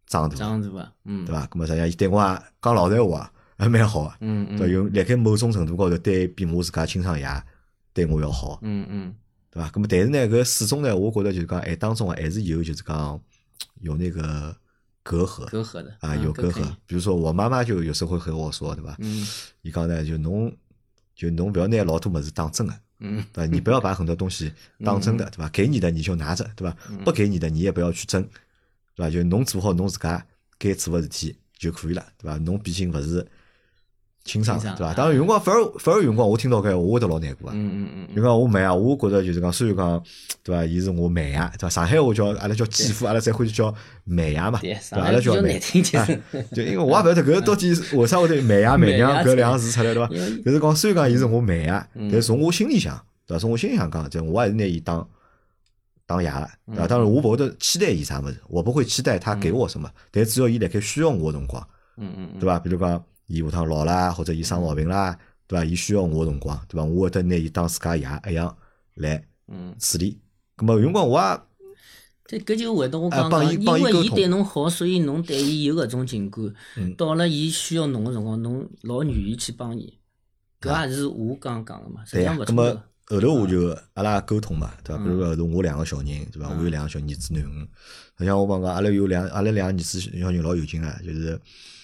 长大， 长大伐？ 对伐？咁么实际上伊对我也讲老实话，还蛮好个，对伐？有辣盖某种程度高头，对比我自家亲生爷对我要好，对伐？咁么但是呢，搿始终呢，我觉得就是讲，当中还是有就是讲有那个隔阂的啊，有隔阂。比如说我妈妈就有时候会和我说，对伐？伊讲呢，就侬不要拿老多物事当真个。对吧？你不要把很多东西当真的，对吧？给你的你就拿着，对吧？不给你的你也不要去争，对吧？就侬做好侬自家该做的事体就可以了，对吧？侬毕竟勿是亲生的，对吧？当然有辰光反而有辰光我听到搿我会得老难过啊。就讲我妹啊，我觉得就是讲虽然讲对吧，伊是我妹呀，对吧？上海话叫阿拉叫继父，阿拉才会叫妹呀嘛，对吧？阿拉叫妹。就因为我也勿晓得搿到底为啥会得妹呀妹娘搿两个字出来，对伐？就是讲虽然讲伊是我妹呀，但是从我心里想，对伐？从我心里想讲，就我还是拿伊当爷了，对伐？当然我勿会得期待伊啥物事，我不会期待他给我什么，但只要伊辣盖需要我的辰光，对伐？比如讲伊下趟老啦，或者伊生毛病啦，对伐？伊需要我的辰光，对伐？我会得拿伊当自家爷一样来处理。咁么有辰光我也搿就回到我讲个，因为伊对侬好，所以侬对伊有搿种情感。到了伊需要侬个辰光，侬老愿意去帮伊。搿也是我刚讲个嘛，实际上勿错个。 后头我就阿拉沟通嘛，对伐？比如后头我两个小人，对伐？我有两个小儿子囡恩，实际上我帮讲，阿拉两个儿子小人老有劲啊，就是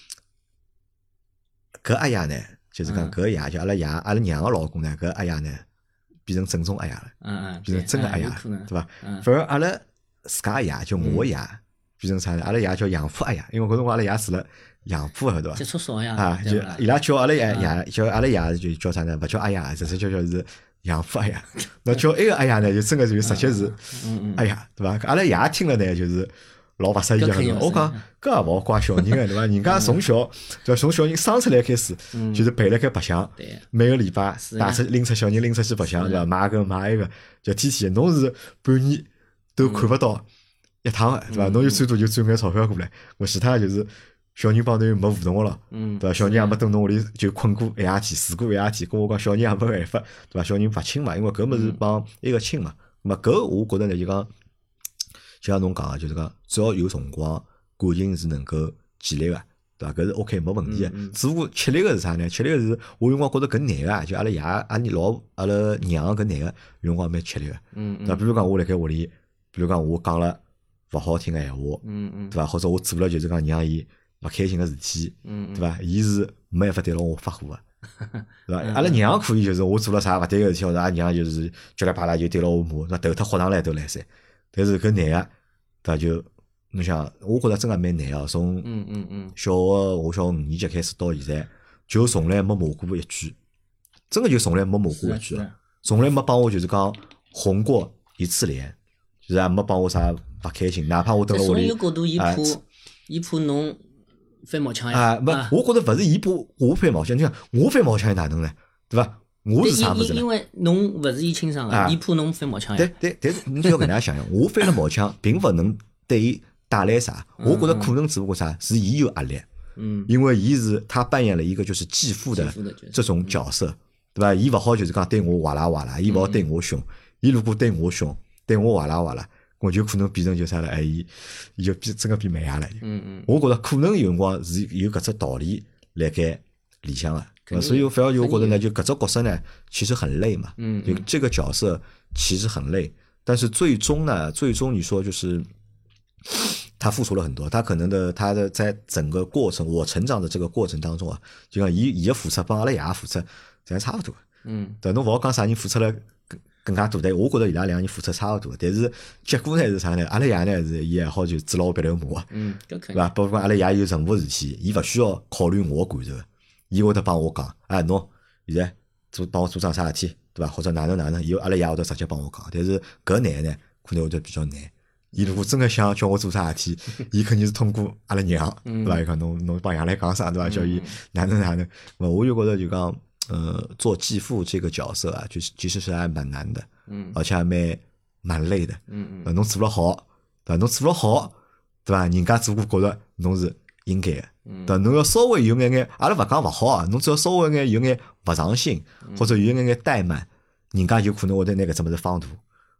搿阿爷呢，就是讲搿爷就阿拉娘个老公呢，搿阿爷呢变成正宗阿爷了，变成真个阿爷，对伐？反而阿拉自家爷就我爷变成啥呢？阿拉爷叫杨浦阿爷，因为搿辰光阿拉爷住了杨浦个，对伐？ 接触少呀， 啊，就伊拉叫阿拉爷叫阿拉爷就叫啥呢？勿叫阿爷，直接叫是杨浦阿爷。那叫埃个阿爷呢，就真个就直接是阿爷，对伐？阿拉爷听了呢，就是老勿适意个。我讲搿也勿好怪小人个，对伐？人家从小对伐？从小人生出来开始，就是陪辣盖白相，每个礼拜拎出小人拎出去白相，对伐？买搿买埃个，就天天侬是半年都看勿到一趟个，对伐？侬就最多就转眼钞票过来，我其他就是小人帮侬又没互动个咯，对伐？小人也没等侬屋里就困过一夜天，住过一夜天，跟我讲小人也没办法，对伐？小人勿亲嘛，因为搿物事帮一个亲嘛，咁么搿我觉着呢就讲，就像侬讲个，就是讲只要有辰光，感情是能够建立个，对伐？搿是 OK 没问题个。只不过吃力个是啥呢？吃力个是我有辰光觉着搿男个啊，就阿拉爷阿拉娘搿男个有辰光蛮吃力个，对伐？比如讲我辣盖屋里，比如讲我讲了勿好听个闲话，对伐？或者我做了就是讲让伊勿开心个事体，对伐？伊是没办法对牢我发火个，对伐？阿拉娘可以就是我做了啥勿对个事体，或者阿娘就是叫来啪啦就对牢我骂，那头脱豁上来都来噻。但是搿男个，对伐？就侬想，我觉着真个蛮难个。从小学我小学5年级开始到现在，就从来没骂过一句，真个就从来没骂过一句，从来没帮我就是讲红过一次脸，就是也没帮我啥勿开心，哪怕我蹲辣屋里。 从一个角度，伊怕侬翻毛腔呀。 啊，勿，我觉着勿是伊怕我翻毛腔，你看我翻毛腔哪能呢？对伐？我是啥物事呢？ 因为侬勿是伊亲生个，伊怕侬翻毛腔呀。 对，但是你就要搿能样想想，我翻了毛腔，并勿能对伊带来啥。我觉着可能只不过啥，是伊有压力。因为伊是他扮演了一个就是继父的这种角色，对伐？伊勿好就是讲对我哇啦哇啦，伊勿好对我凶。伊如果对我凶，对我哇啦哇啦，我就可能变成就啥了，伊就真个变蛮牙了。我觉着可能有辰光是有搿只道理辣盖里向个，所以反而我觉得呢，就搿只角色呢，其实很累嘛。就这个角色其实很累，但是最终你说就是他付出了很多，他在整个过程，我成长的这个过程当中啊，就讲伊的付出帮阿拉爷付出侪差勿多。对，侬勿好讲啥人付出了更加多的，我觉着伊拉两个人付出差勿多，但是结果呢是啥呢？阿拉爷呢是伊还好就指牢鼻头骂，对伐？包括阿拉爷有任何事体，伊勿需要考虑我感受，伊会得帮我讲，侬现在帮我做桩啥事体，对伐？或者哪能，以后阿拉爷会得直接帮我讲。但是搿男呢，可能会得比较难。伊如果真个想叫我做啥事体，伊肯定是通过阿拉娘，对伐？伊讲侬帮爷来讲啥，对伐？叫伊哪能，我就觉得就讲。做继父这个角色啊，就是其实是还蛮难的，而且还蛮累的，侬做了好，对伐？侬做了好，对伐？人家只不过觉着侬是应该的，对伐？侬要稍微有眼，阿拉勿讲勿好啊，侬只要稍微有眼勿上心，或者有眼怠慢，人家就可能会得拿搿只物事放大，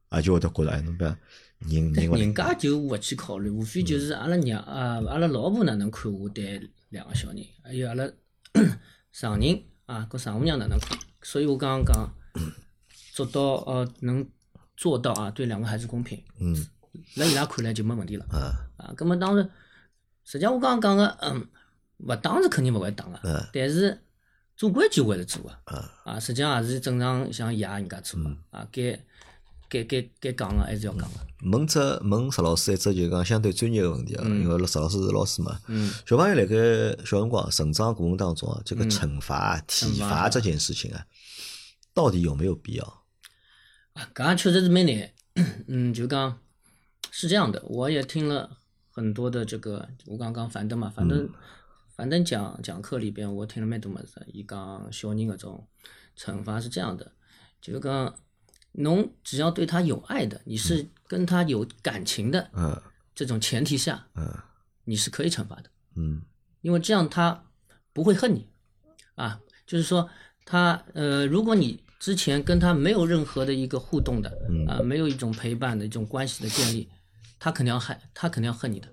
也就会得觉着，哎，侬讲人勿人家就勿去考虑，无非就是阿拉娘阿拉老婆哪能看我对2个小人，还有阿拉丈人和丈母娘哪能看，所以我刚刚讲做到能做到对2个孩子公平，辣伊拉看来就没问题了葛么当然，实际上我刚刚讲个勿打是肯定勿会打个，但是做规矩会得做个实际上也是正常像爷人家做该讲个还是要讲个。 问石老师一只就讲相对专业个问题因为石老师是老师嘛。小朋友辣盖小辰光成长过程当中这个惩罚、体罚这件事情到底有没有必要？ 搿确实是蛮难。就讲是这样的，我也听了很多的这个，我刚刚樊登讲课里边，我听了蛮多么子，伊讲小人搿种惩罚是这样的，就讲侬只要对他有爱的，你是跟他有感情的，这种前提下，你是可以惩罚的，因为这样他不会恨你，就是说他如果你之前跟他没有任何的一个互动的，没有一种陪伴的一种关系的建立，他肯定要恨你的，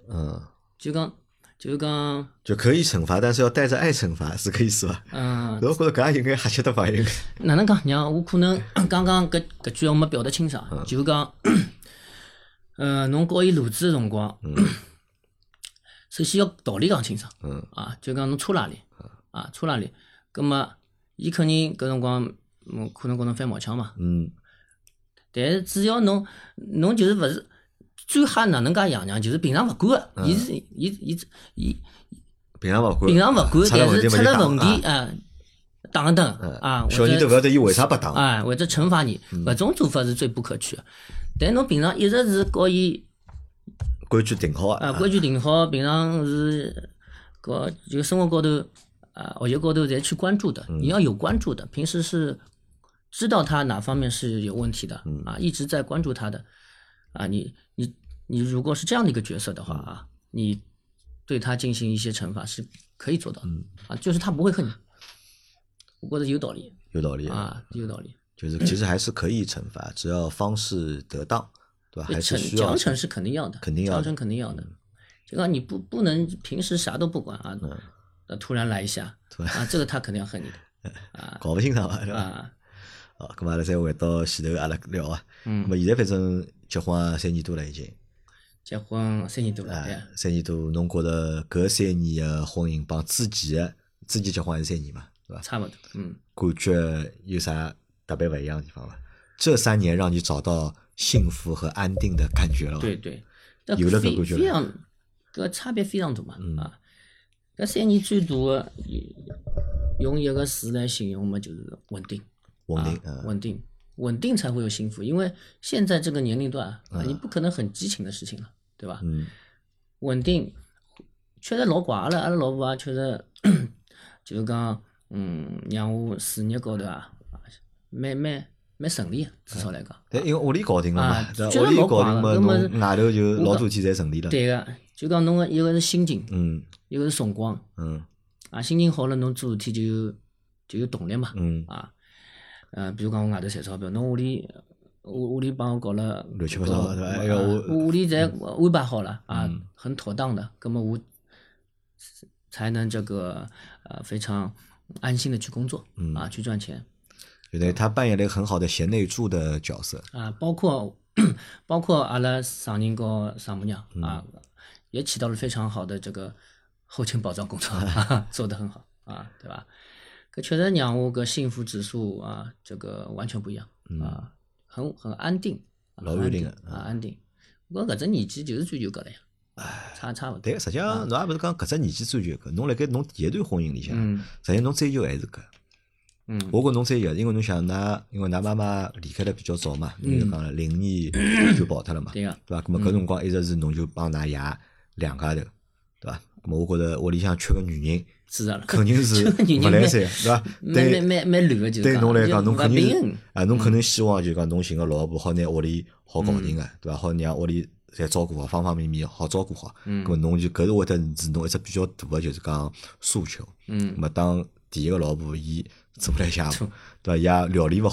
就可以惩罚，但是要带着爱惩罚，是可以是吧？我觉得搿也应该瞎吃的吧，应该。 哪能讲？让我可能刚刚搿句我没表达清爽，就是讲，侬教伊路子的辰光，首先要道理讲清爽，就讲侬错哪里，错哪里，葛么伊肯定搿辰光可能觉着翻毛腔嘛，但是只要侬就是勿是。最吓哪能介样样，就是平常勿管个，伊平常勿管， 但是出了问题打一顿小人都勿晓得伊为啥不打或者惩罚你，搿种做法是最不可取的。但侬平常一直是教伊规矩定好规矩定好，平常是就生活高头学习高头侪去关注的，你要有关注的，平时是知道他哪方面是有问题的一直在关注他的你如果是这样的一个角色的话你对他进行一些惩罚是可以做到的就是他不会恨你，我觉得有道理，有道理， 就是其实还是可以惩罚，只要方式得当，对吧？还是需要奖惩是肯定要的，奖惩肯定要的，就讲你不能平时啥都不管突然来一下这个他肯定要恨你的搞不清爽吧，对吧？咁阿拉再回到前头阿拉聊咁现在反正结婚3年多了已经。 结婚3年多了 ，3年多，侬觉得搿3年的婚姻帮之前结婚还是3年嘛，对吧？ 差不多， 感觉有啥特别不一样的地方伐？这3年让你找到幸福和安定的感觉了。 对对， 有了搿感觉了。 搿差别非常大嘛，搿3年最大的用一个词来形容嘛，就是稳定。稳定才会有幸福，因为现在这个年龄段你不可能很激情的事情了，对吧？稳定确实老怪阿拉老婆确实就是讲让我事业高头蛮顺利的，至少来讲。 对，因为屋里搞定了嘛，屋里搞定嘛，侬外头就老多事体侪顺利了。 对个，就讲侬个一个是心情，一个是辰光，心情好了，侬做事体就有动力嘛，比如讲我外头赚钞票，侬屋里帮我搞了乱七八糟，对吧？屋里侪安排好了很妥当的，那么我才能这个非常安心的去工作去赚钱。 对，他扮演了一个很好的贤内助的角色包括阿拉丈人和丈母娘也起到了非常好的这个后勤保障工作做得很好对吧？搿确实让我搿幸福指数这个完全不一样很安定， 老安定安定。我搿只年纪就是追求搿了呀，差勿多。 对，实际上侬也勿是讲搿只年纪追求搿，侬辣盖侬第一段婚姻里向，实际侬追求还是搿。我觉侬追求，因为侬想因为㑚妈妈离开得比较早嘛，侬就讲了02年就跑脱了嘛，对伐？咾么搿辰光一直是侬就帮㑚爷2家头，对伐？咾么我觉着屋里向缺个女人。 是的， 肯定是勿来三，对伐？ 蛮乱个，就对侬来讲，侬肯定是侬可能希望就讲侬寻个老婆好拿屋里好搞定个，对伐？好让屋里侪照顾好，方方面面好照顾好。咾侬就搿是会得是侬一只比较大个就是讲诉求。咾当第一个老婆伊做不来家务，对伐？也料理勿好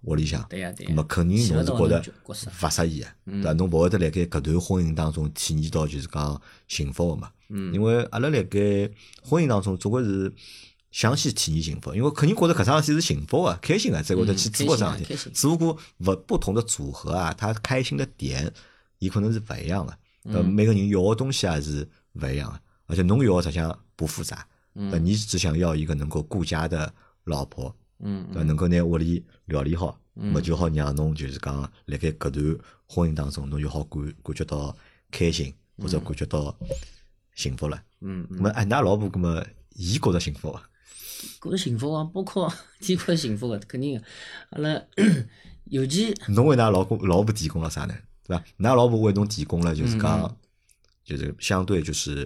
屋里向， 对呀对呀那么肯定侬是觉得角色勿适意个，对伐？侬勿会得辣盖搿段婚姻当中体验到就是讲幸福个嘛。因为阿拉辣盖婚姻当中总归是想去体验幸福，因为肯定觉得搿桩事体是幸福个、开心个，才会得去做搿桩事体。只不过不同的组合啊，他开心的点，伊可能是勿一样个。每个人要个东西也是勿一样个，而且侬要个实际上不复杂。你只想要一个能够顾家的老婆，能够拿屋里料理好，么就好让侬就是讲辣盖搿段婚姻当中，侬就好感觉到开心或者感觉到幸福了。咁么㑚老婆咁么，伊觉得幸福伐？ 觉得幸福啊，包括提供幸福个，肯定个。阿拉尤其侬为㑚老婆提供了啥呢？对伐？㑚老婆为侬提供了就是讲，就是相对就是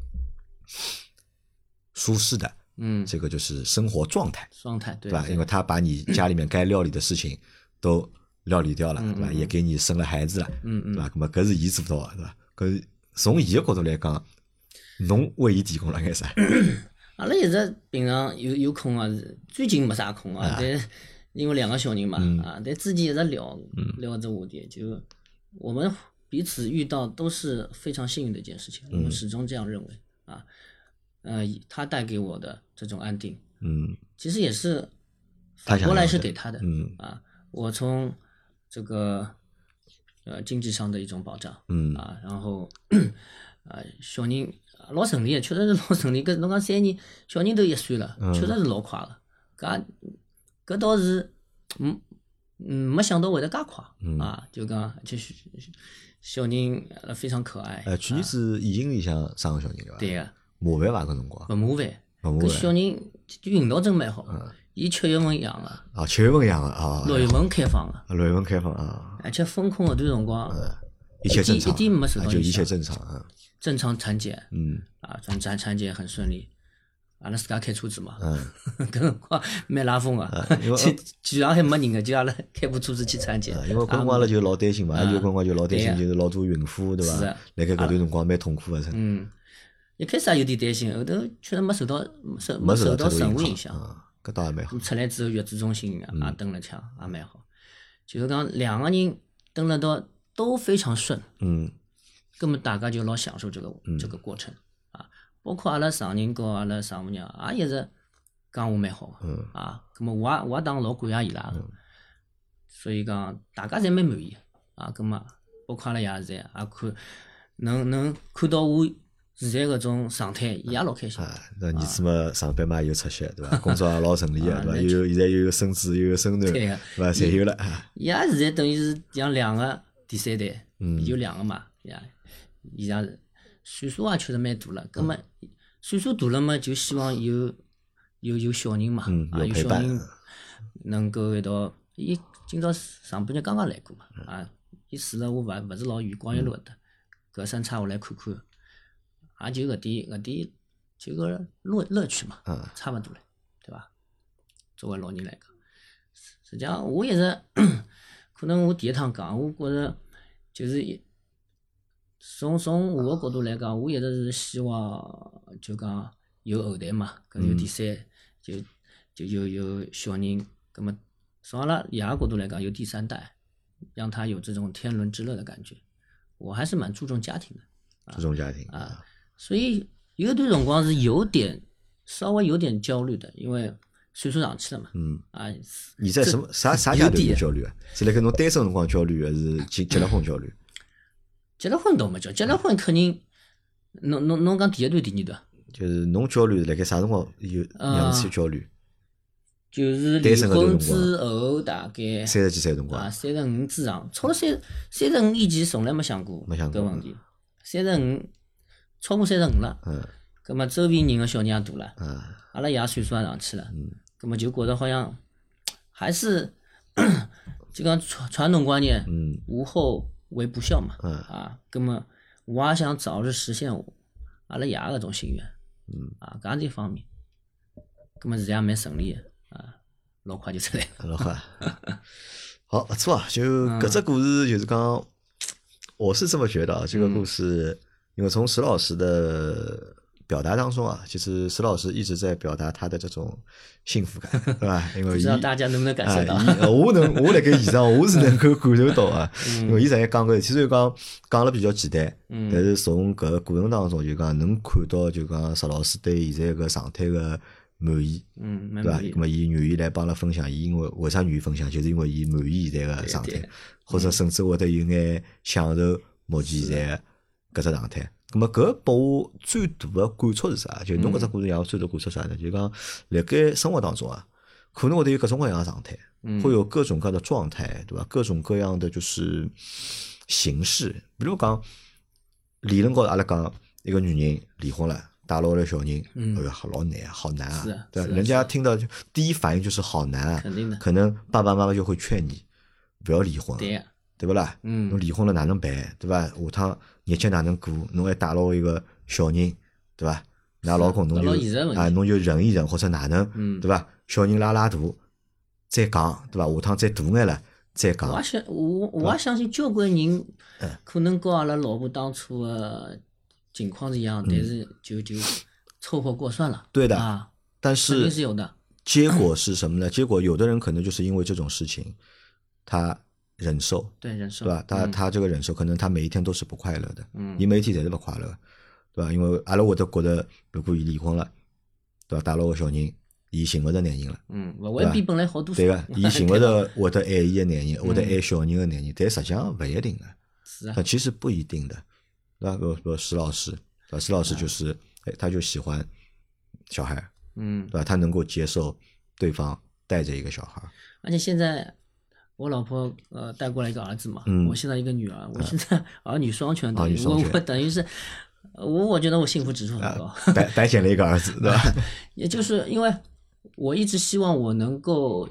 舒适的，这个就是生活状态， 对吧？因为他把你家里面该料理的事情都料理掉了，对吧？也给你生了孩子了，对吧？那么搿是伊做到的，对吧？搿从伊个角度来讲，侬为伊提供了眼啥？ 阿拉一直平常有空啊，最近没啥空啊，但因为2个小人嘛，但自己也在聊这话题，就我们彼此遇到都是非常幸运的一件事情，我们始终这样认为啊。他带给我的这种安定，其实也是反过来是给他的，我从这个经济上的一种保障，然后小人老顺利，确实是老顺利。搿侬讲3年，小人都1岁了，确实是老快个。搿倒是，没想到会得介快，就讲而且小人非常可爱。 去年子疫情里向生个小人对伐？ 对个。 麻烦伐？搿辰光？ 勿麻烦，搿小人运道真蛮好。伊7月份养个。 7月份养个啊。 6月份开放个。 6月份开放啊。 而且封控搿段辰光， 一切正常， 一点没受到影响， 就一切正常。 正常产检，产检很顺利。阿拉自家开车子嘛，搿辰光蛮拉风个。去上海没人个，就阿拉开部车子去产检。 因为搿辰光阿拉就老担心嘛，有辰光就老担心，就是老多孕妇对伐？辣盖搿段辰光蛮痛苦个。 一开始也有点担心，后头确实没受到任何影响。 搿倒也蛮好。 出来之后月子中心也蹲了枪，也蛮好。就是讲2个人蹲了都非常顺。根本大家就老享受这个过程啊。包括阿拉丈人和阿拉丈母娘也一直讲我蛮好个。葛末我也当老感谢伊拉个。所以讲大家侪蛮满意葛末包括阿拉爷现在也看能看到我现在搿种状态，伊也老开心。 那儿子嘛上班嘛有出息，对伐？工作也老顺利个，对伐？现在又有孙子，又有孙囡，对伐？侪有了。 伊也现在等于是像2个第3代，有2个嘛，伊也是岁数也确实蛮大了。葛末岁数大了嘛，就希望有小人嘛，有小人能够一道。伊今朝上半日刚刚来过嘛，伊住了我勿是老远，广源路搿搭，隔三差五来看看。也就搿点就个乐趣嘛，差勿多了，对伐？作为老人来讲，实际上我一直可能我第一趟讲，我觉着就是从我个角度来讲，我一直是希望就讲有后代嘛，搿有第3，就有小人，葛末从阿拉爷个角度来讲，有第3代，让他有这种天伦之乐的感觉。我还是蛮注重家庭的， 注重家庭所以有一段辰光是稍微有点焦虑的，因为岁数上去了嘛。 你在啥阶段有焦虑啊？是辣盖侬单身辰光焦虑，还是结了婚焦虑？ 结了婚倒没焦虑，结了婚肯定，侬讲第1段、第2段。 就是侬焦虑辣盖啥辰光有让事体焦虑？ 就是离婚之后大概 30几岁辰光 ，35之上，超了35以前从来没想过搿问题。35超过35了，葛末周边人个小人也大了，阿拉爷岁数也上去了，葛末就觉得好像还是就讲传统观念，无后为不孝嘛，葛末我也想早日实现阿拉爷搿种心愿，搿一方面，葛末现在也蛮顺利个，老快就出来了， 老快。好，勿错啊，就搿只故事就是讲，我是这么觉得这个故事。因为从石老师的表达当中啊，其实石老师一直在表达他的这种幸福感，对吧？因为不知道大家能不能感受到？ 我辣盖现场我是能够感受到啊，因为伊昨天讲个，其实就讲了比较简单，但是从搿个过程当中就讲能看到就讲石老师对现在搿状态个满意，对伐？那么伊愿意来帮阿拉分享，伊因为为啥愿意分享，就是因为伊满意现在个状态，或者甚至会得有眼享受目前现在搿只状态。咁么搿拨我最大的感触是啥？就侬搿只过程让我最大感触啥呢？就讲辣盖生活当中啊，可能会得有各种各样的状态，会有各种各样的状态，对伐？各种各样的就是形式。比如讲，理论高头阿拉讲一个女人离婚了，带牢了小人，哎呀，老难啊，好难啊，对吧？人家听到第一反应就是好难啊， 肯定的， 可能爸爸妈妈就会劝你不要离婚，对不啦？侬离婚了哪能办，对伐？下趟日脚哪能过？侬还带牢一个小人，对伐？㑚老公侬就忍一忍或者哪能，对伐？小人拉大再讲，对伐？下趟再大眼了再讲。 我也相信交关人可能跟阿拉老婆当初的情况是一样，但是就凑合过算了。 对的啊， 但是肯定是有的。 结果是什么呢？结果有的人可能就是因为这种事情，他忍受， 对吧？他这个忍受，可能他每一天都是不快乐的，伊每一天侪是不快乐的，对吧？因为阿拉会得觉得，如果伊离婚了，对吧？带牢个小人，伊寻勿着男人了， 勿会比本来好多少。 对个，伊寻勿着会得爱伊个男人，会得爱小人个男人，但实际上勿一定的， 是啊， 但其实不一定的，对吧？比如石老师，对吧？石老师就是，他就喜欢小孩，对吧？他能够接受对方带着一个小孩， 而且现在。我老婆带过来一个儿子嘛，我现在一个女儿，我现在儿女双全，我等于是我觉得我幸福指数很高， 白捡了一个儿子，对吧？ 也就是因为我一直希望我能够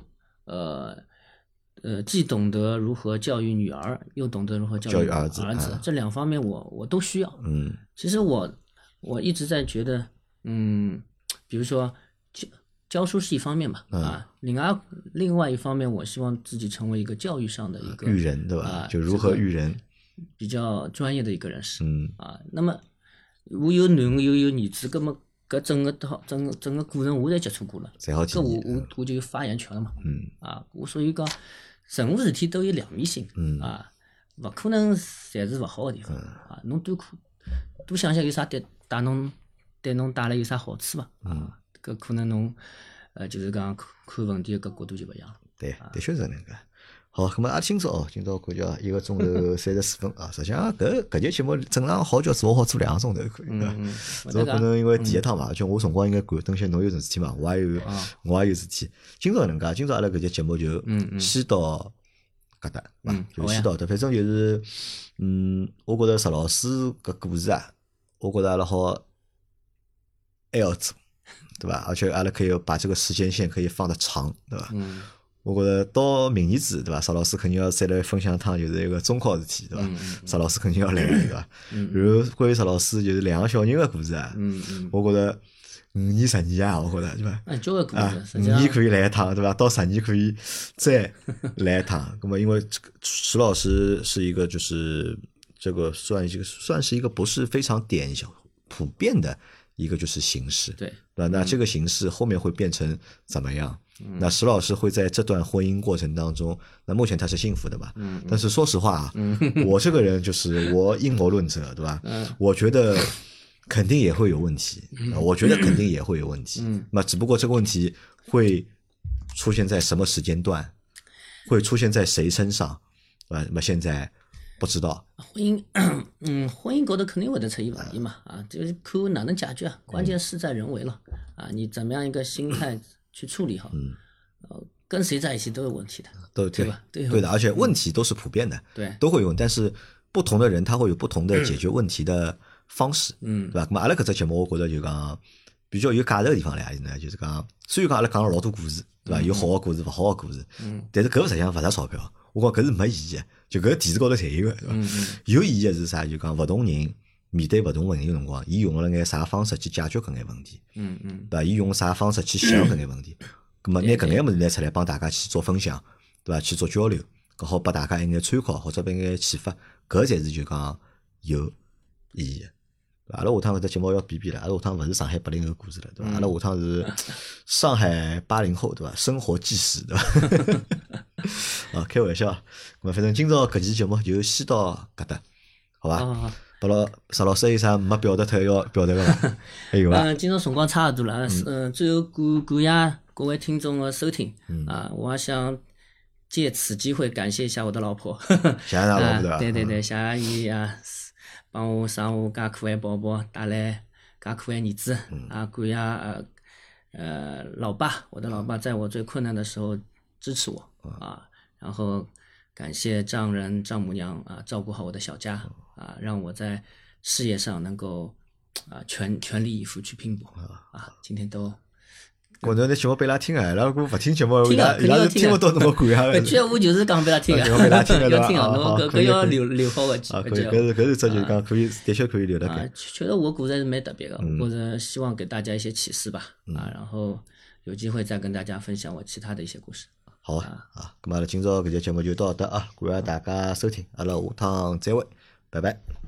既懂得如何教育女儿，又懂得如何教育儿子，这两方面我都需要。其实我一直在觉得，比如说。教书是一方面嘛，另外一方面，我希望自己成为一个教育上的一个育人，对吧？就如何育人， 比较专业的一个人士。那么我有囡又有儿子，那么搿整个过程我侪接触过了，搿我就有发言权了嘛。我所以讲，任何事体都有两面性。勿可能侪是勿好的地方。侬多想想有啥对侬带来有啥好处伐？搿可能侬就是讲看问题的搿角度就勿一样了。 对，的确是搿能介。好，咁么阿拉今朝感觉1个钟头34分啊，实际上搿节节目正常好叫做好做2个钟头可以。只可能因为第一趟嘛，而且我辰光应该赶，等歇侬有事体嘛，我也有事体。今朝搿能介，今朝阿拉搿节节目就先到搿搭，就先到搿搭。反正就是，我觉着石老师搿故事啊，我觉着阿拉好还要做。对吧？而且阿拉可以把这个时间线可以放得长，对吧？我觉着到明年子，对吧？邵老师肯定要再来分享一趟，就是一个中考事体，对吧？邵老师肯定要来，对吧？然后关于邵老师就是2个小人的故事啊，我觉着5年10年啊，我觉着对吧？ 交个故事，5 年可以来一趟，对吧？到10年可以再来一趟。那么因为石老师是一个，就是这个算是一个不是非常普遍的。一个就是形式， 对吧？那这个形式后面会变成怎么样？那石老师会在这段婚姻过程当中，那目前他是幸福的吧？但是说实话啊，我这个人就是我阴谋论者，对吧？我觉得肯定也会有问题，我觉得肯定也会有问题。那只不过这个问题会出现在什么时间段，会出现在谁身上，那么现在。不知道婚姻高头肯定会得出现问题嘛，就是看哪能解决，关键事在人为了你怎么样一个心态去处理好，跟谁在一起都有问题的，对吧？ 对的，而且问题都是普遍的， 对， 都会有，但是不同的人他会有不同的解决问题的方式，对吧？那么阿拉搿只节目，我觉着就讲比较有价值的地方来呢，就是讲虽然讲阿拉讲了老多故事，对吧？有好的故事，勿好的故事，但是搿实际上勿值钞票。我讲搿是没意义的，就搿电视高头侪有个，对伐？有意义的是啥？就讲勿同人面对勿同问题个辰光，伊用了眼啥方式去解决搿眼问题，对伐？伊用啥方式去想搿眼问题，葛末拿搿眼物事拿出来帮大家去做分享，对伐？去做交流，搿好拨大家一眼参考或者拨一眼启发，搿才是就讲有意义的。 阿拉下趟搿只节目要变了，阿拉下趟勿是上海80后故事了，对伐？阿拉下趟是上海80后，对伐？生活纪实，对伐？啊，开玩笑。咁反正今朝搿期节目就先到搿搭，好伐？ 啊， 把邵老师有啥没表达脱要表达个伐？还有伐？ 今朝辰光差勿多了，最后感谢各位听众的收听啊，我还想借此机会感谢一下我的老婆， 谢谢㑚老婆对伐？ 对，谢谢伊啊，帮我生我介可爱宝宝，带来介可爱儿子啊，感谢老爸，我的老爸在我最困难的时候支持我啊，然后感谢丈人丈母娘啊，照顾好我的小家啊，让我在事业上能够啊全力以赴去拼搏啊，今天都。 我侬那节目拨伊拉听啊，伊拉如果勿听节目，伊拉肯定要听勿到侬感谢个。 搿句话就是讲拨伊拉听个， 要拨伊拉听个对伐？ 要听啊，侬搿要留好个句。 啊，可以，搿是只就是讲可以，的确可以留得啊， 开。 确实我故事还是蛮特别的，我觉着希望给大家一些启示吧。啊，然后有机会再跟大家分享我其他的一些故事。 好啊，咁阿拉今朝搿节节目就到搿搭啊，感谢大家收听，阿拉下趟再会，拜拜。